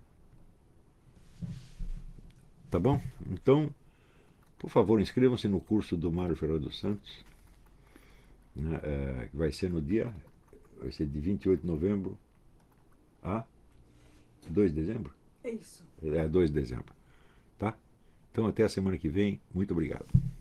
Tá bom? Então, por favor, inscrevam-se no curso do Mário Ferreira dos Santos, né, é, que vai ser no dia, vai ser de vinte e oito de novembro a dois de dezembro? É isso. É, dois de dezembro. Tá? Então, até a semana que vem. Muito obrigado.